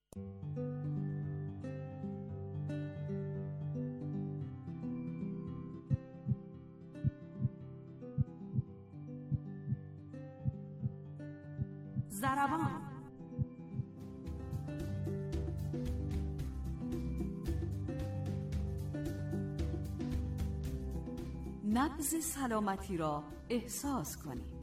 ضربان نبض سلامتی را احساس کنید.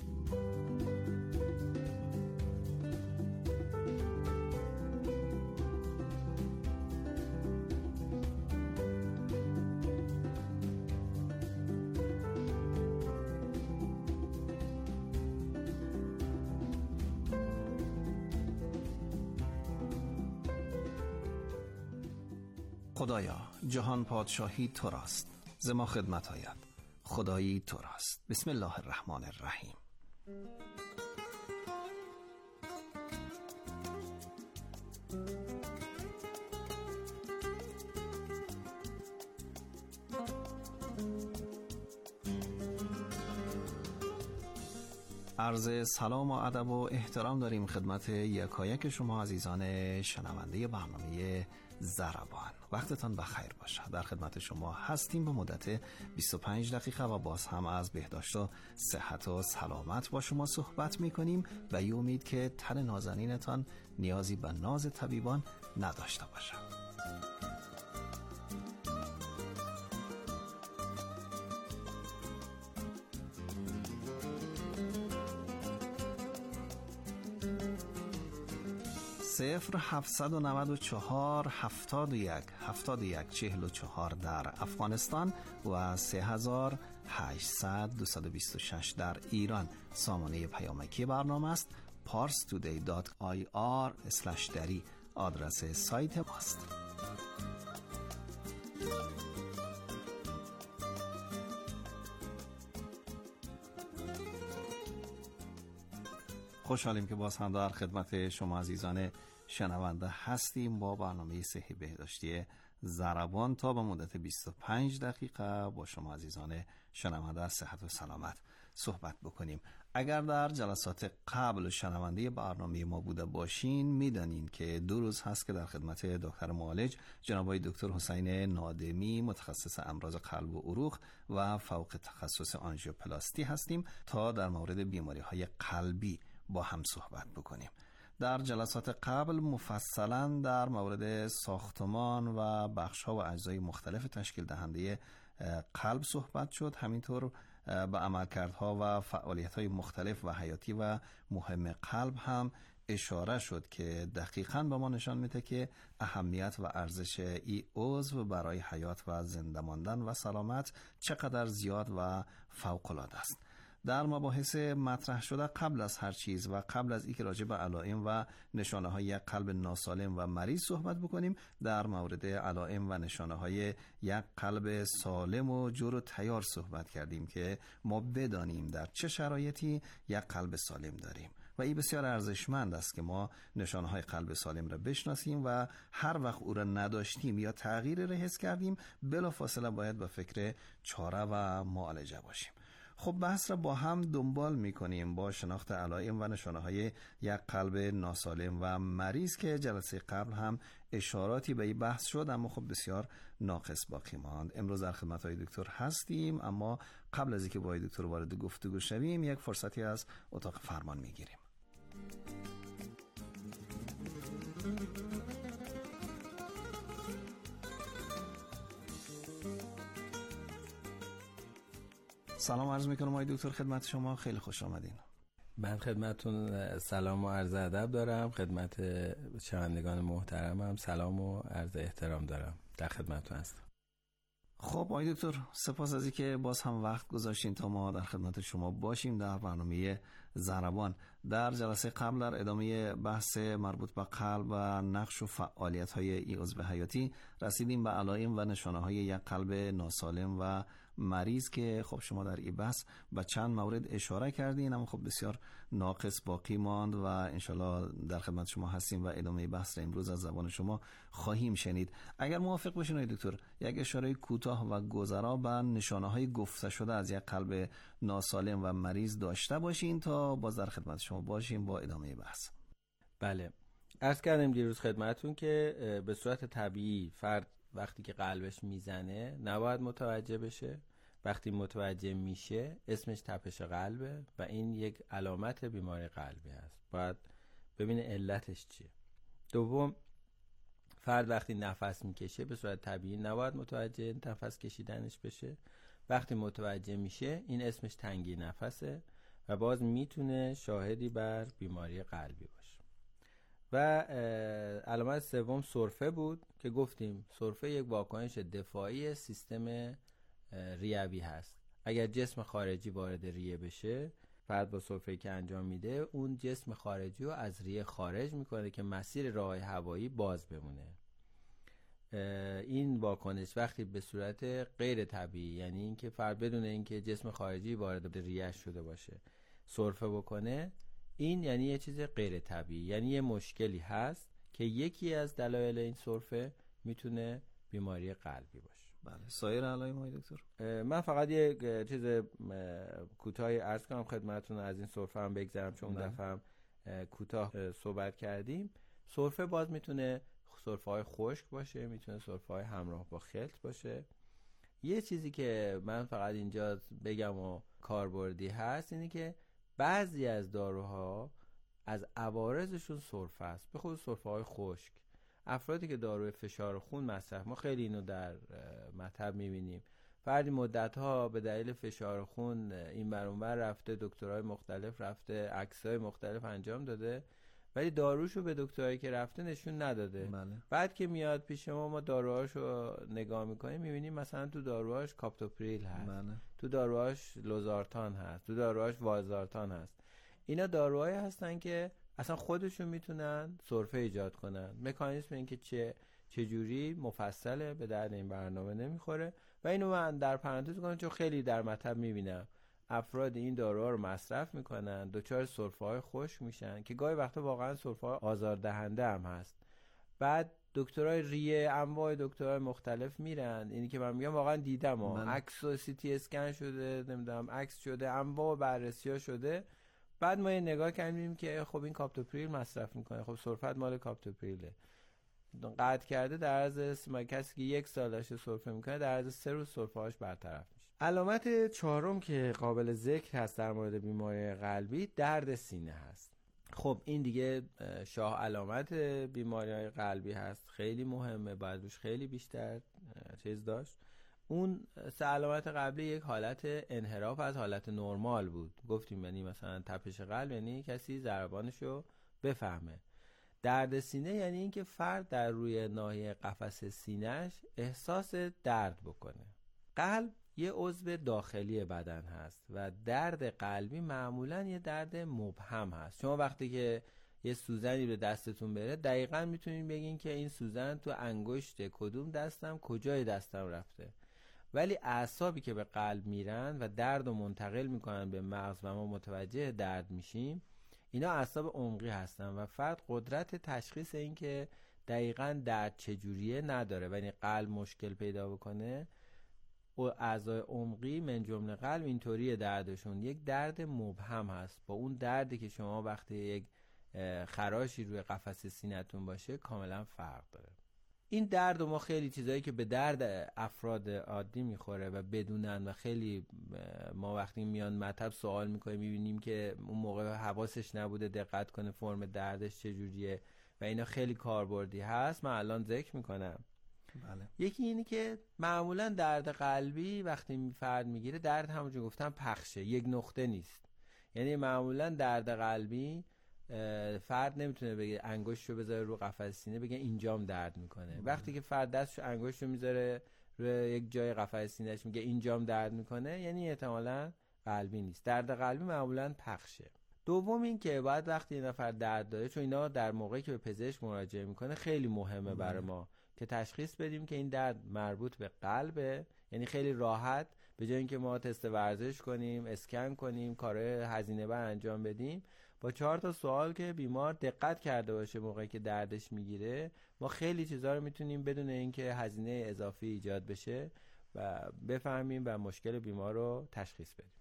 خدایا جهان پادشاهی تو راست، ز ما خدمت آید خدایی تو راست. بسم الله الرحمن الرحیم. عرض سلام و ادب و احترام داریم خدمت یکایک شما عزیزان شنونده برنامه ضربان. وقتتان بخیر باشه. در خدمت شما هستیم به مدت بیست و پنج دقیقه و باز هم از بهداشت و صحت و سلامت با شما صحبت میکنیم و ای امید که تن نازنینتان نیازی به ناز طبیبان نداشته باشه. صفر هفتصد و نود و چهار هفتاد و یک هفتاد و یک چهل و چهار در افغانستان و سه هزار هشتصد دویست و بیست و شش در ایران سامانه پیامکی برنامه است. پارس تودی دات آی آر اسلش دری آدرس سایت ماست. خوشحالیم که باز هم در خدمت شما عزیزان شنونده هستیم با برنامه صحی بهداشتی ضربان تا به مدت بیست و پنج دقیقه با شما عزیزان شنونده از صحت و سلامت صحبت بکنیم. اگر در جلسات قبل شنونده برنامه ما بوده باشین میدانین که دو روز هست که در خدمت دکتر معالج جناب آقای دکتر حسین نادمی متخصص امراض قلب و عروق و فوق تخصص آنژیوپلاستی هستیم تا در مورد بیماری های قلبی با هم صحبت بکنیم. در جلسات قبل مفصلا در مورد ساختمان و بخش‌ها و اجزای مختلف تشکیل دهنده قلب صحبت شد. همینطور به عملکردها و فعالیت‌های مختلف و حیاتی و مهم قلب هم اشاره شد که دقیقاً به ما نشان میده که اهمیت و ارزش این عضو برای حیات و زنده ماندن و سلامت چقدر زیاد و فوق‌العاده است. در مباحث مطرح شده قبل از هر چیز و قبل از اینکه راجع به علائم و نشانه های یک قلب ناسالم و مریض صحبت بکنیم، در مورد علائم و نشانه های یک قلب سالم و جور و تیار صحبت کردیم که ما بدانیم در چه شرایطی یک قلب سالم داریم و این بسیار ارزشمند است که ما نشانه های قلب سالم را بشناسیم و هر وقت او را نداشتیم یا تغییر را حس کردیم بلافاصله باید به فکر چاره و معالجه باشیم. خب بحث را با هم دنبال میکنیم با شناخت علائم و نشانه های یک قلب ناسالم و مریض که جلسه قبل هم اشاراتی به این بحث شد، اما خب بسیار ناقص باقی ماند. امروز در خدمت های دکتر هستیم، اما قبل از اینکه با دکتر وارد گفتگو شویم یک فرصتی از اتاق فرمان میگیریم. سلام عرض میکنم آقای دکتر خدمت شما، خیلی خوش آمدین. من خدمتتون سلام و عرض ادب دارم، خدمت شنوندگان محترمم سلام و عرض احترام دارم، در خدمتتون هستم. خب آقای دکتر سپاس از اینکه باز هم وقت گذاشتین تا ما در خدمت شما باشیم در برنامه ضربان. در جلسه قبل در ادامه بحث مربوط به قلب و نقش و فعالیت های این عضو حیاتی رسیدیم به علائم و نشانه های یک قلب ناسالم و مریض که خب شما در این بحث به چند مورد اشاره کردین، اما خب بسیار ناقص باقی ماند و انشالله در خدمت شما هستیم و ادامه بحث را امروز از زبان شما خواهیم شنید. اگر موافق باشین آقای دکتر یک اشاره کوتاه و گذرا به نشانه های گفته شده از یک قلب ناسالم و مریض داشته باشین تا باز در خدمت شما باشیم با ادامه بحث. بله، عرض کردم دیروز خدمتتون که به صورت طبیعی فرد وقتی که قلبش میزنه نباید متوجه بشه، وقتی متوجه میشه اسمش تپش قلبه و این یک علامت بیماری قلبی هست، باید ببینه علتش چیه. دوم، فرد وقتی نفس میکشه به صورت طبیعی نباید متوجه نفس کشیدنش بشه، وقتی متوجه میشه این اسمش تنگی نفسه و باز میتونه شاهدی بر بیماری قلبی باشه. و علامت سوم سرفه بود که گفتیم سرفه یک واکنش دفاعی سیستم ریوی هست. اگر جسم خارجی وارد ریه بشه، فرد با سرفه‌ای که انجام میده اون جسم خارجی رو از ریه خارج میکنه که مسیر راه هوایی باز بمونه. این واکنش وقتی به صورت غیر طبیعی، یعنی اینکه فرد بدون اینکه جسم خارجی وارد ریه شده باشه سرفه بکنه، این یعنی یه چیز غیر طبیعی، یعنی یه مشکلی هست که یکی از دلایل این سرفه میتونه بیماری قلبی باشه. بله، سایر علائم های دکتر؟ من فقط یه چیز کوتاهی عرض کنم خدمتتون از این سرفه هم بگذرم چون اون دفعه هم کوتاه صحبت کردیم. سرفه باز میتونه سرفه های خشک باشه، میتونه سرفه های همراه با خلط باشه. یه چیزی که من فقط اینجا بگم و کاربردی هست اینه که بعضی از داروها از عوارضشون سرفه است، به خصوص سرفه های خشک. افرادی که داروی فشار خون مصرف، ما خیلی اینو در مطب میبینیم، فردی مدتها به دلیل فشار خون این بر اون بر رفته، دکترهای مختلف رفته، عکسای مختلف انجام داده، ولی داروشو به دکترایی که رفته نشون نداده. بله. بعد که میاد پیش ما ما داروهاشو نگاه میکنیم میبینیم مثلا تو داروهاش کاپتوپریل هست. بله. تو داروهاش لوزارتان هست، تو داروهاش والزارتان هست. اینا داروهایی هستن که اصلا خودشون میتونن سرفه ایجاد کنن. مکانیزم این که چه چجوری مفصله به درد این برنامه نمیخوره و اینو من در پرانتز کنم چون خیلی در مطب میبینم افراد این داروها رو مصرف میکنن، دچار سرفه های خشک میشن که گاهی وقتا واقعا سرفه های آزاردهنده هم هست. بعد دکترای ریه، انواع دکترای مختلف میرن، اینی که من میگم واقعا دیدم ها، عکس و سی تی اسکن شده، نمیدونم عکس شده، انواع بررسی ها شده. بعد ما یه نگاه کردیم که خب این کاپتوپریل مصرف میکنه، خب سرفت مال کاپتوپریله، قطع کرده در عرض کسی که یک سال داشته سرفه میکنه در عرض سه روز سرفه هاش برطرف میشه. علامت چهارم که قابل ذکر هست در مورد بیماری قلبی درد سینه هست. خب این دیگه شاه علامت بیماری قلبی هست، خیلی مهمه، باید روش خیلی بیشتر چیز داشت. اون سه علامت قبلی یک حالت انحراف از حالت نرمال بود، گفتیم یعنی مثلا تپش قلب یعنی کسی ضربانشو بفهمه. درد سینه یعنی اینکه فرد در روی ناحیه قفس سینه‌اش احساس درد بکنه. قلب یه عضو داخلی بدن هست و درد قلبی معمولا یه درد مبهم هست. شما وقتی که یه سوزنی به دستتون بره دقیقاً میتونین بگین که این سوزن تو انگشت کدوم دستم کجای دستم رفته، ولی اعصابی که به قلب میرن و درد رو منتقل میکنن به مغز و ما متوجه درد میشیم، اینا اعصاب عمقی هستن و فرد قدرت تشخیص این که دقیقاً درد چجوریه نداره. و یعنی قلب مشکل پیدا بکنه اعضای عمقی من جمله قلب اینطوریه دردشون، یک درد مبهم هست با اون دردی که شما وقتی یک خراشی روی قفسه سینه‌تون باشه کاملا فرق داره. این درد و ما خیلی چیزایی که به درد افراد عادی میخوره و بدونن و خیلی ما وقتی میان مطب سوال میکنیم میبینیم که اون موقع حواسش نبوده دقت کنه فرم دردش چجوریه و اینا خیلی کاربردی هست. من الان ذکر میکنم. بله. یکی اینی که معمولا درد قلبی وقتی فرد میگیره درد همونجور گفتم پخشه، یک نقطه نیست. یعنی معمولا درد قلبی فرد نمیتونه بگه انگشتشو بذاره رو قفسه سینه بگه اینجام درد میکنه. مم. وقتی که فرد دستشو انگشتشو میذاره روی یک جای قفسه سینه‌اش میگه اینجام درد میکنه، یعنی احتمالاً قلبی نیست. درد قلبی معمولاً پخشه. دوم این که باید وقتی این نفر درد داره، چون اینا در موقعی که به پزشک مراجعه میکنه خیلی مهمه برای ما که تشخیص بدیم که این درد مربوط به قلبه، یعنی خیلی راحت به جای اینکه ما تست ورزش کنیم، اسکن کنیم، کارهای هزینه بر انجام بدیم، با چهار تا سوال که بیمار دقت کرده باشه موقعی که دردش میگیره، ما خیلی چیزا رو میتونیم بدون اینکه هزینه اضافی ایجاد بشه و بفهمیم و مشکل بیمار رو تشخیص بدیم.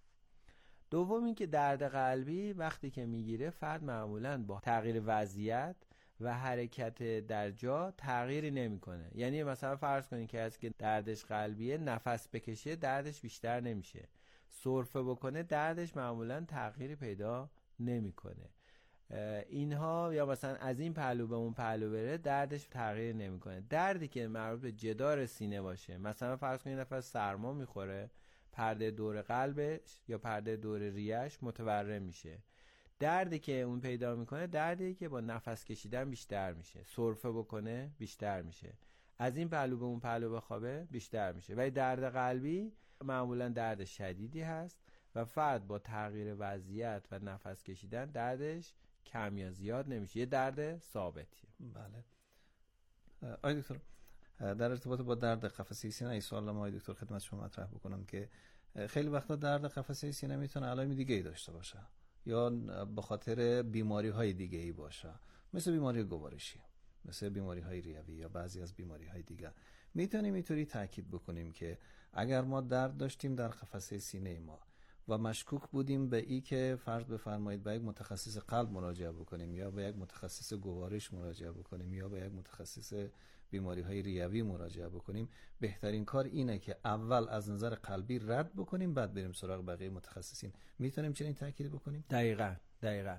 دوم این که درد قلبی وقتی که میگیره فرد معمولاً با تغییر وضعیت و حرکت در جا تغییری نمیکنه. یعنی مثلا فرض کنید که از که دردش قلبیه نفس بکشه دردش بیشتر نمیشه، سرفه بکنه دردش معمولاً تغییری پیدا نمیکنه. اینها یا مثلا از این پهلو به اون پهلو بره دردش تغییر نمیکنه. دردی که مربوط به جدار سینه باشه، مثلا فرض کنید نفر سرما میخوره، پرده دور قلبش یا پرده دور ریه‌اش متورم میشه. دردی که اون پیدا میکنه دردی که با نفس کشیدن بیشتر میشه، سرفه بکنه بیشتر میشه، از این پهلو به اون پهلو بخوابه بیشتر میشه. ولی درد قلبی معمولا درد شدیدی هست و فرد با تغییر وضعیت و نفس کشیدن دردش کم یا زیاد نمیشه، یه درد ثابتیه. بله. آقای دکتر در ارتباط با درد قفسه سینه این سوال ما آقای دکتر خدمت شما مطرح بکنم که خیلی وقتا درد قفسه سینه میتونه علائم دیگه ای داشته باشه یا به خاطر بیماری های دیگه ای باشه، مثل بیماری گوارشی، مثل بیماری های ریوی یا بعضی از بیماری های دیگه. میتونیم اینطوری تاکید بکنیم که اگر ما درد داشتیم در قفسه سینه ما و مشکوک بودیم به ای که فرض بفرمایید به یک متخصص قلب مراجعه بکنیم یا به یک متخصص گوارش مراجعه بکنیم یا به یک متخصص بیماری های ریوی مراجعه بکنیم، بهترین کار اینه که اول از نظر قلبی رد بکنیم بعد بریم سراغ بقیه متخصصین. میتونیم چنین تاکید بکنیم؟ دقیقاً دقیقاً.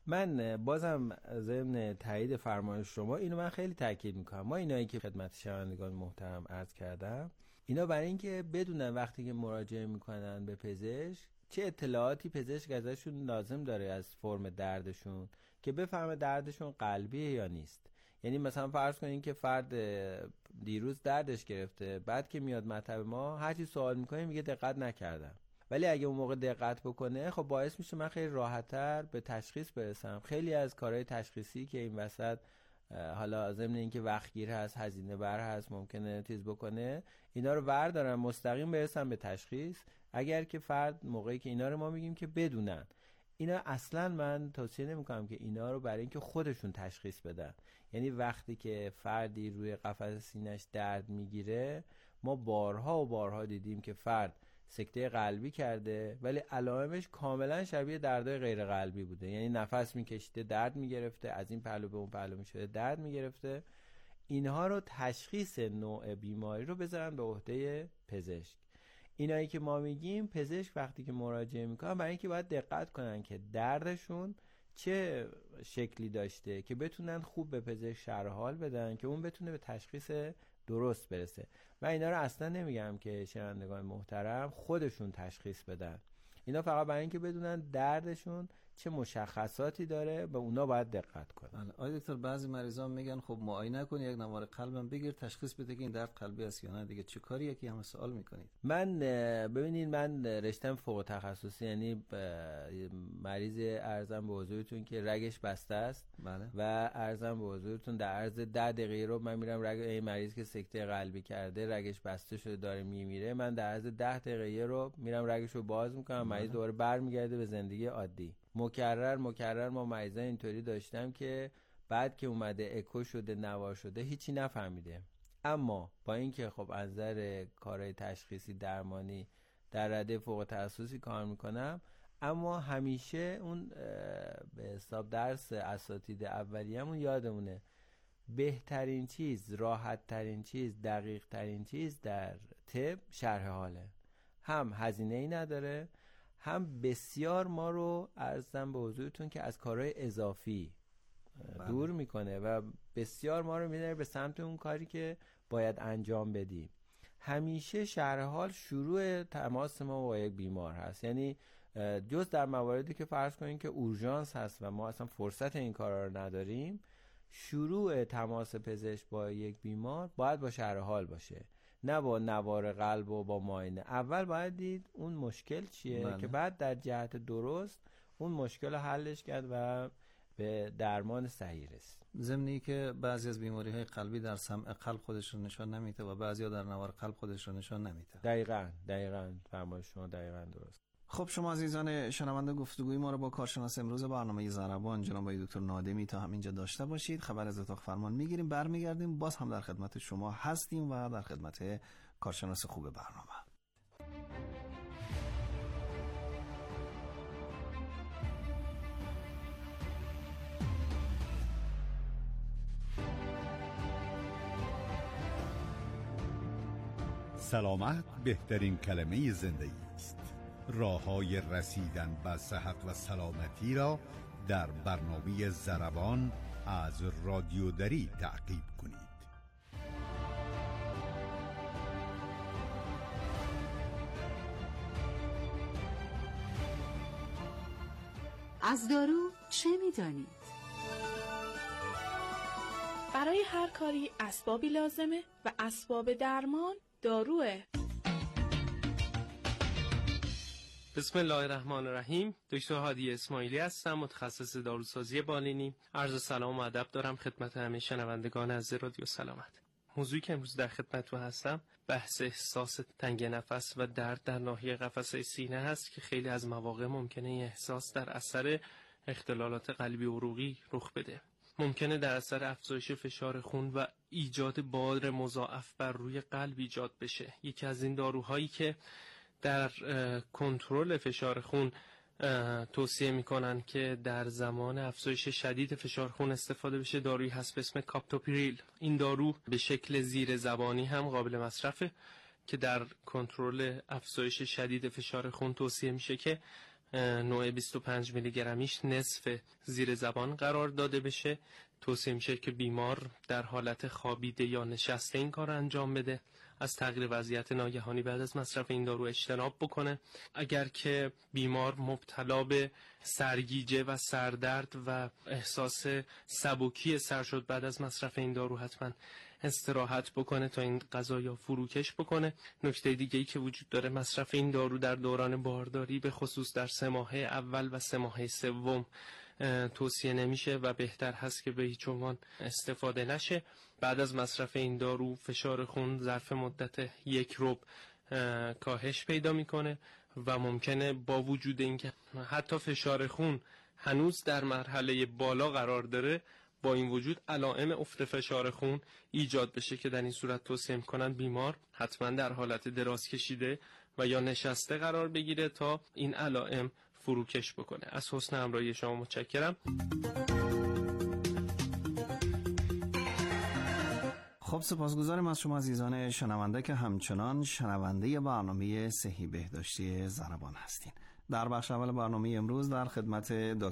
من بازم ضمن تایید فرمایش شما اینو من خیلی تاکید میکنم. ما اینایی که خدمت شنوندگان محترم عرض کردم اینا برای اینکه بدونن وقتی که مراجعه میکنن به پزشک چه اطلاعاتی پزشک ازشون لازم داره از فرم دردشون که بفهمه دردشون قلبیه یا نیست. یعنی مثلا فرض کنین که فرد دیروز دردش گرفته، بعد که میاد مطب ما هرچی سوال میکنه میگه دقت نکردم، ولی اگه اون موقع دقت بکنه خب باعث میشه من خیلی راحت‌تر به تشخیص برسم. خیلی از کارهای تشخیصی که این وسط حالا ضمن اینکه وقت گیر هست، هزینه بر هست، ممکنه تیز بکنه، اینا رو بردارن مستقیم برسن به تشخیص. اگر که فرد موقعی که اینا رو ما میگیم که بدونن، اینا اصلا من توصیه نمیکنم که اینا رو برای اینکه خودشون تشخیص بدن. یعنی وقتی که فردی روی قفسه سینه‌اش درد میگیره، ما بارها و بارها دیدیم که فرد سکته قلبی کرده ولی علائمش کاملا شبیه دردهای غیر قلبی بوده. یعنی نفس میکشیده درد میگرفته، از این پهلو به اون پهلو میشده درد میگرفته. اینها رو تشخیص نوع بیماری رو بذارن به عهده پزشک. اینایی که ما میگیم پزشک وقتی که مراجعه میکنن برای اینکه باید دقت کنن که دردشون چه شکلی داشته که بتونن خوب به پزشک شرح حال بدن که اون بتونه به تشخیص درست برسه. من اینا رو اصلا نمیگم که شنوندگان محترم خودشون تشخیص بدن، اینا فقط برای اینکه بدونن دردشون چه مشخصاتی داره به اونا باید دقت کنن. آقای دکتر بعضی مریضان میگن خب معاینه کن، یک نوار قلبم بگیر تشخیص بده که این درد قلبی است یا نه. دیگه چه کاریه که همه سوال میکنید؟ من ببینید من رشتم فوق تخصصی، یعنی مریض ارزم به حضورتون که رگش بسته است. بله. و ارزم به حضورتون در عرض ده دقیقه رو من میرم رگ این مریض که سکته قلبی کرده، رگش بسته شده داره میمیره، من در عرض ده دقیقه رو میرم رگش رو باز میکنم، مریض دوباره برمیگرده به زندگی عادی. مکرر مکرر ما مریضا اینطوری داشتم که بعد که اومده اکو شده، نوار شده، هیچی نفهمیده، اما با اینکه خب از نظر کارهای تشخیصی درمانی در رده فوق تخصصی کار میکنم، اما همیشه اون به حساب درس اساتید اولیه‌مون یادمونه بهترین چیز، راحت ترین چیز، دقیق ترین چیز در طب شرح حاله. هم هزینه ای نداره، هم بسیار ما رو عرضم به حضورتون که از کارهای اضافی بله. دور میکنه و بسیار ما رو میبره به سمت اون کاری که باید انجام بدیم. همیشه شرح حال شروع تماس ما با یک بیمار هست، یعنی جز در مواردی که فرض کنیم که اورژانس هست و ما اصلا فرصت این کارا رو نداریم، شروع تماس پزشک با یک بیمار باید با شرح حال باشه، نه با نوار قلب و با معاینه. اول باید دید اون مشکل چیه بله. که بعد در جهت درست اون مشکل رو حلش کرد و به درمان صحیح رسید. ضمنی که بعضی از بیماری‌های قلبی در سمع قلب خودش رو نشان نمیده و بعضیا در نوار قلب خودش رو نشان نمیده. دقیقاً دقیقاً فرمایش شما دقیقاً درست. خب شما عزیزان شنونده گفتگوی ما رو با کارشناس امروز برنامه ضربان جناب دکتر نادمی تا همینجا داشته باشید. خبر از اتاق فرمان میگیریم، برمیگردیم، باز هم در خدمت شما هستیم و در خدمت کارشناس خوب برنامه. سلامت بهترین کلمه زندگی است. راه‌های رسیدن به صحت و سلامتی را در برنامه ضربان از رادیو دری تعقیب کنید. از دارو چه می‌دانید؟ برای هر کاری اسبابی لازمه و اسباب درمان داروه. بسم الله الرحمن الرحیم. دکتر هادی اسماعیلی هستم، متخصص داروسازی بالینی. عرض سلام و ادب دارم خدمت همه شنوندگان از رادیو سلامت. موضوعی که امروز در خدمتتون هستم بحث احساس تنگ نفس و درد در ناحیه قفسه سینه هست که خیلی از مواقع ممکنه این احساس در اثر اختلالات قلبی عروقی رخ بده. ممکنه در اثر افزایش فشار خون و ایجاد بار مضاعف بر روی قلب ایجاد بشه. یکی از این داروهایی که در کنترل فشار خون توصیه میکنن که در زمان افزایش شدید فشار خون استفاده بشه دارویی هست به اسم کاپتوپریل. این دارو به شکل زیر زبانی هم قابل مصرفه که در کنترل افزایش شدید فشار خون توصیه میشه که نوع بیست و پنج میلی گرمیش نصف زیر زبان قرار داده بشه. توصیه میشه که بیمار در حالت خوابیده یا نشسته این کار انجام بده، از تغییر وضعیت ناگهانی بعد از مصرف این دارو اجتناب بکنه. اگر که بیمار مبتلا به سرگیجه و سردرد و احساس سبکی سر شد بعد از مصرف این دارو حتما استراحت بکنه تا این قضایا فروکش بکنه. نکته دیگه ای که وجود داره، مصرف این دارو در دوران بارداری به خصوص در سه ماهه اول و سه ماهه سوم توصیه نمیشه و بهتر هست که به هیچ عنوان استفاده نشه. بعد از مصرف این دارو فشار خون ظرف مدت یک ربع کاهش پیدا میکنه و ممکنه با وجود اینکه حتی فشار خون هنوز در مرحله بالا قرار داره، با این وجود علائم افت فشار خون ایجاد بشه که در این صورت توصیه میکنن بیمار حتما در حالت دراز کشیده و یا نشسته قرار بگیره تا این علائم فروکش بکنه. از حسن همراهی شما متشکرم. خب سپاسگزارم از شما عزیزان شنونده که همچنان شنونده برنامه صحی بهداشتی ضربان هستین. در بخش اول برنامه امروز در خدمت دکتر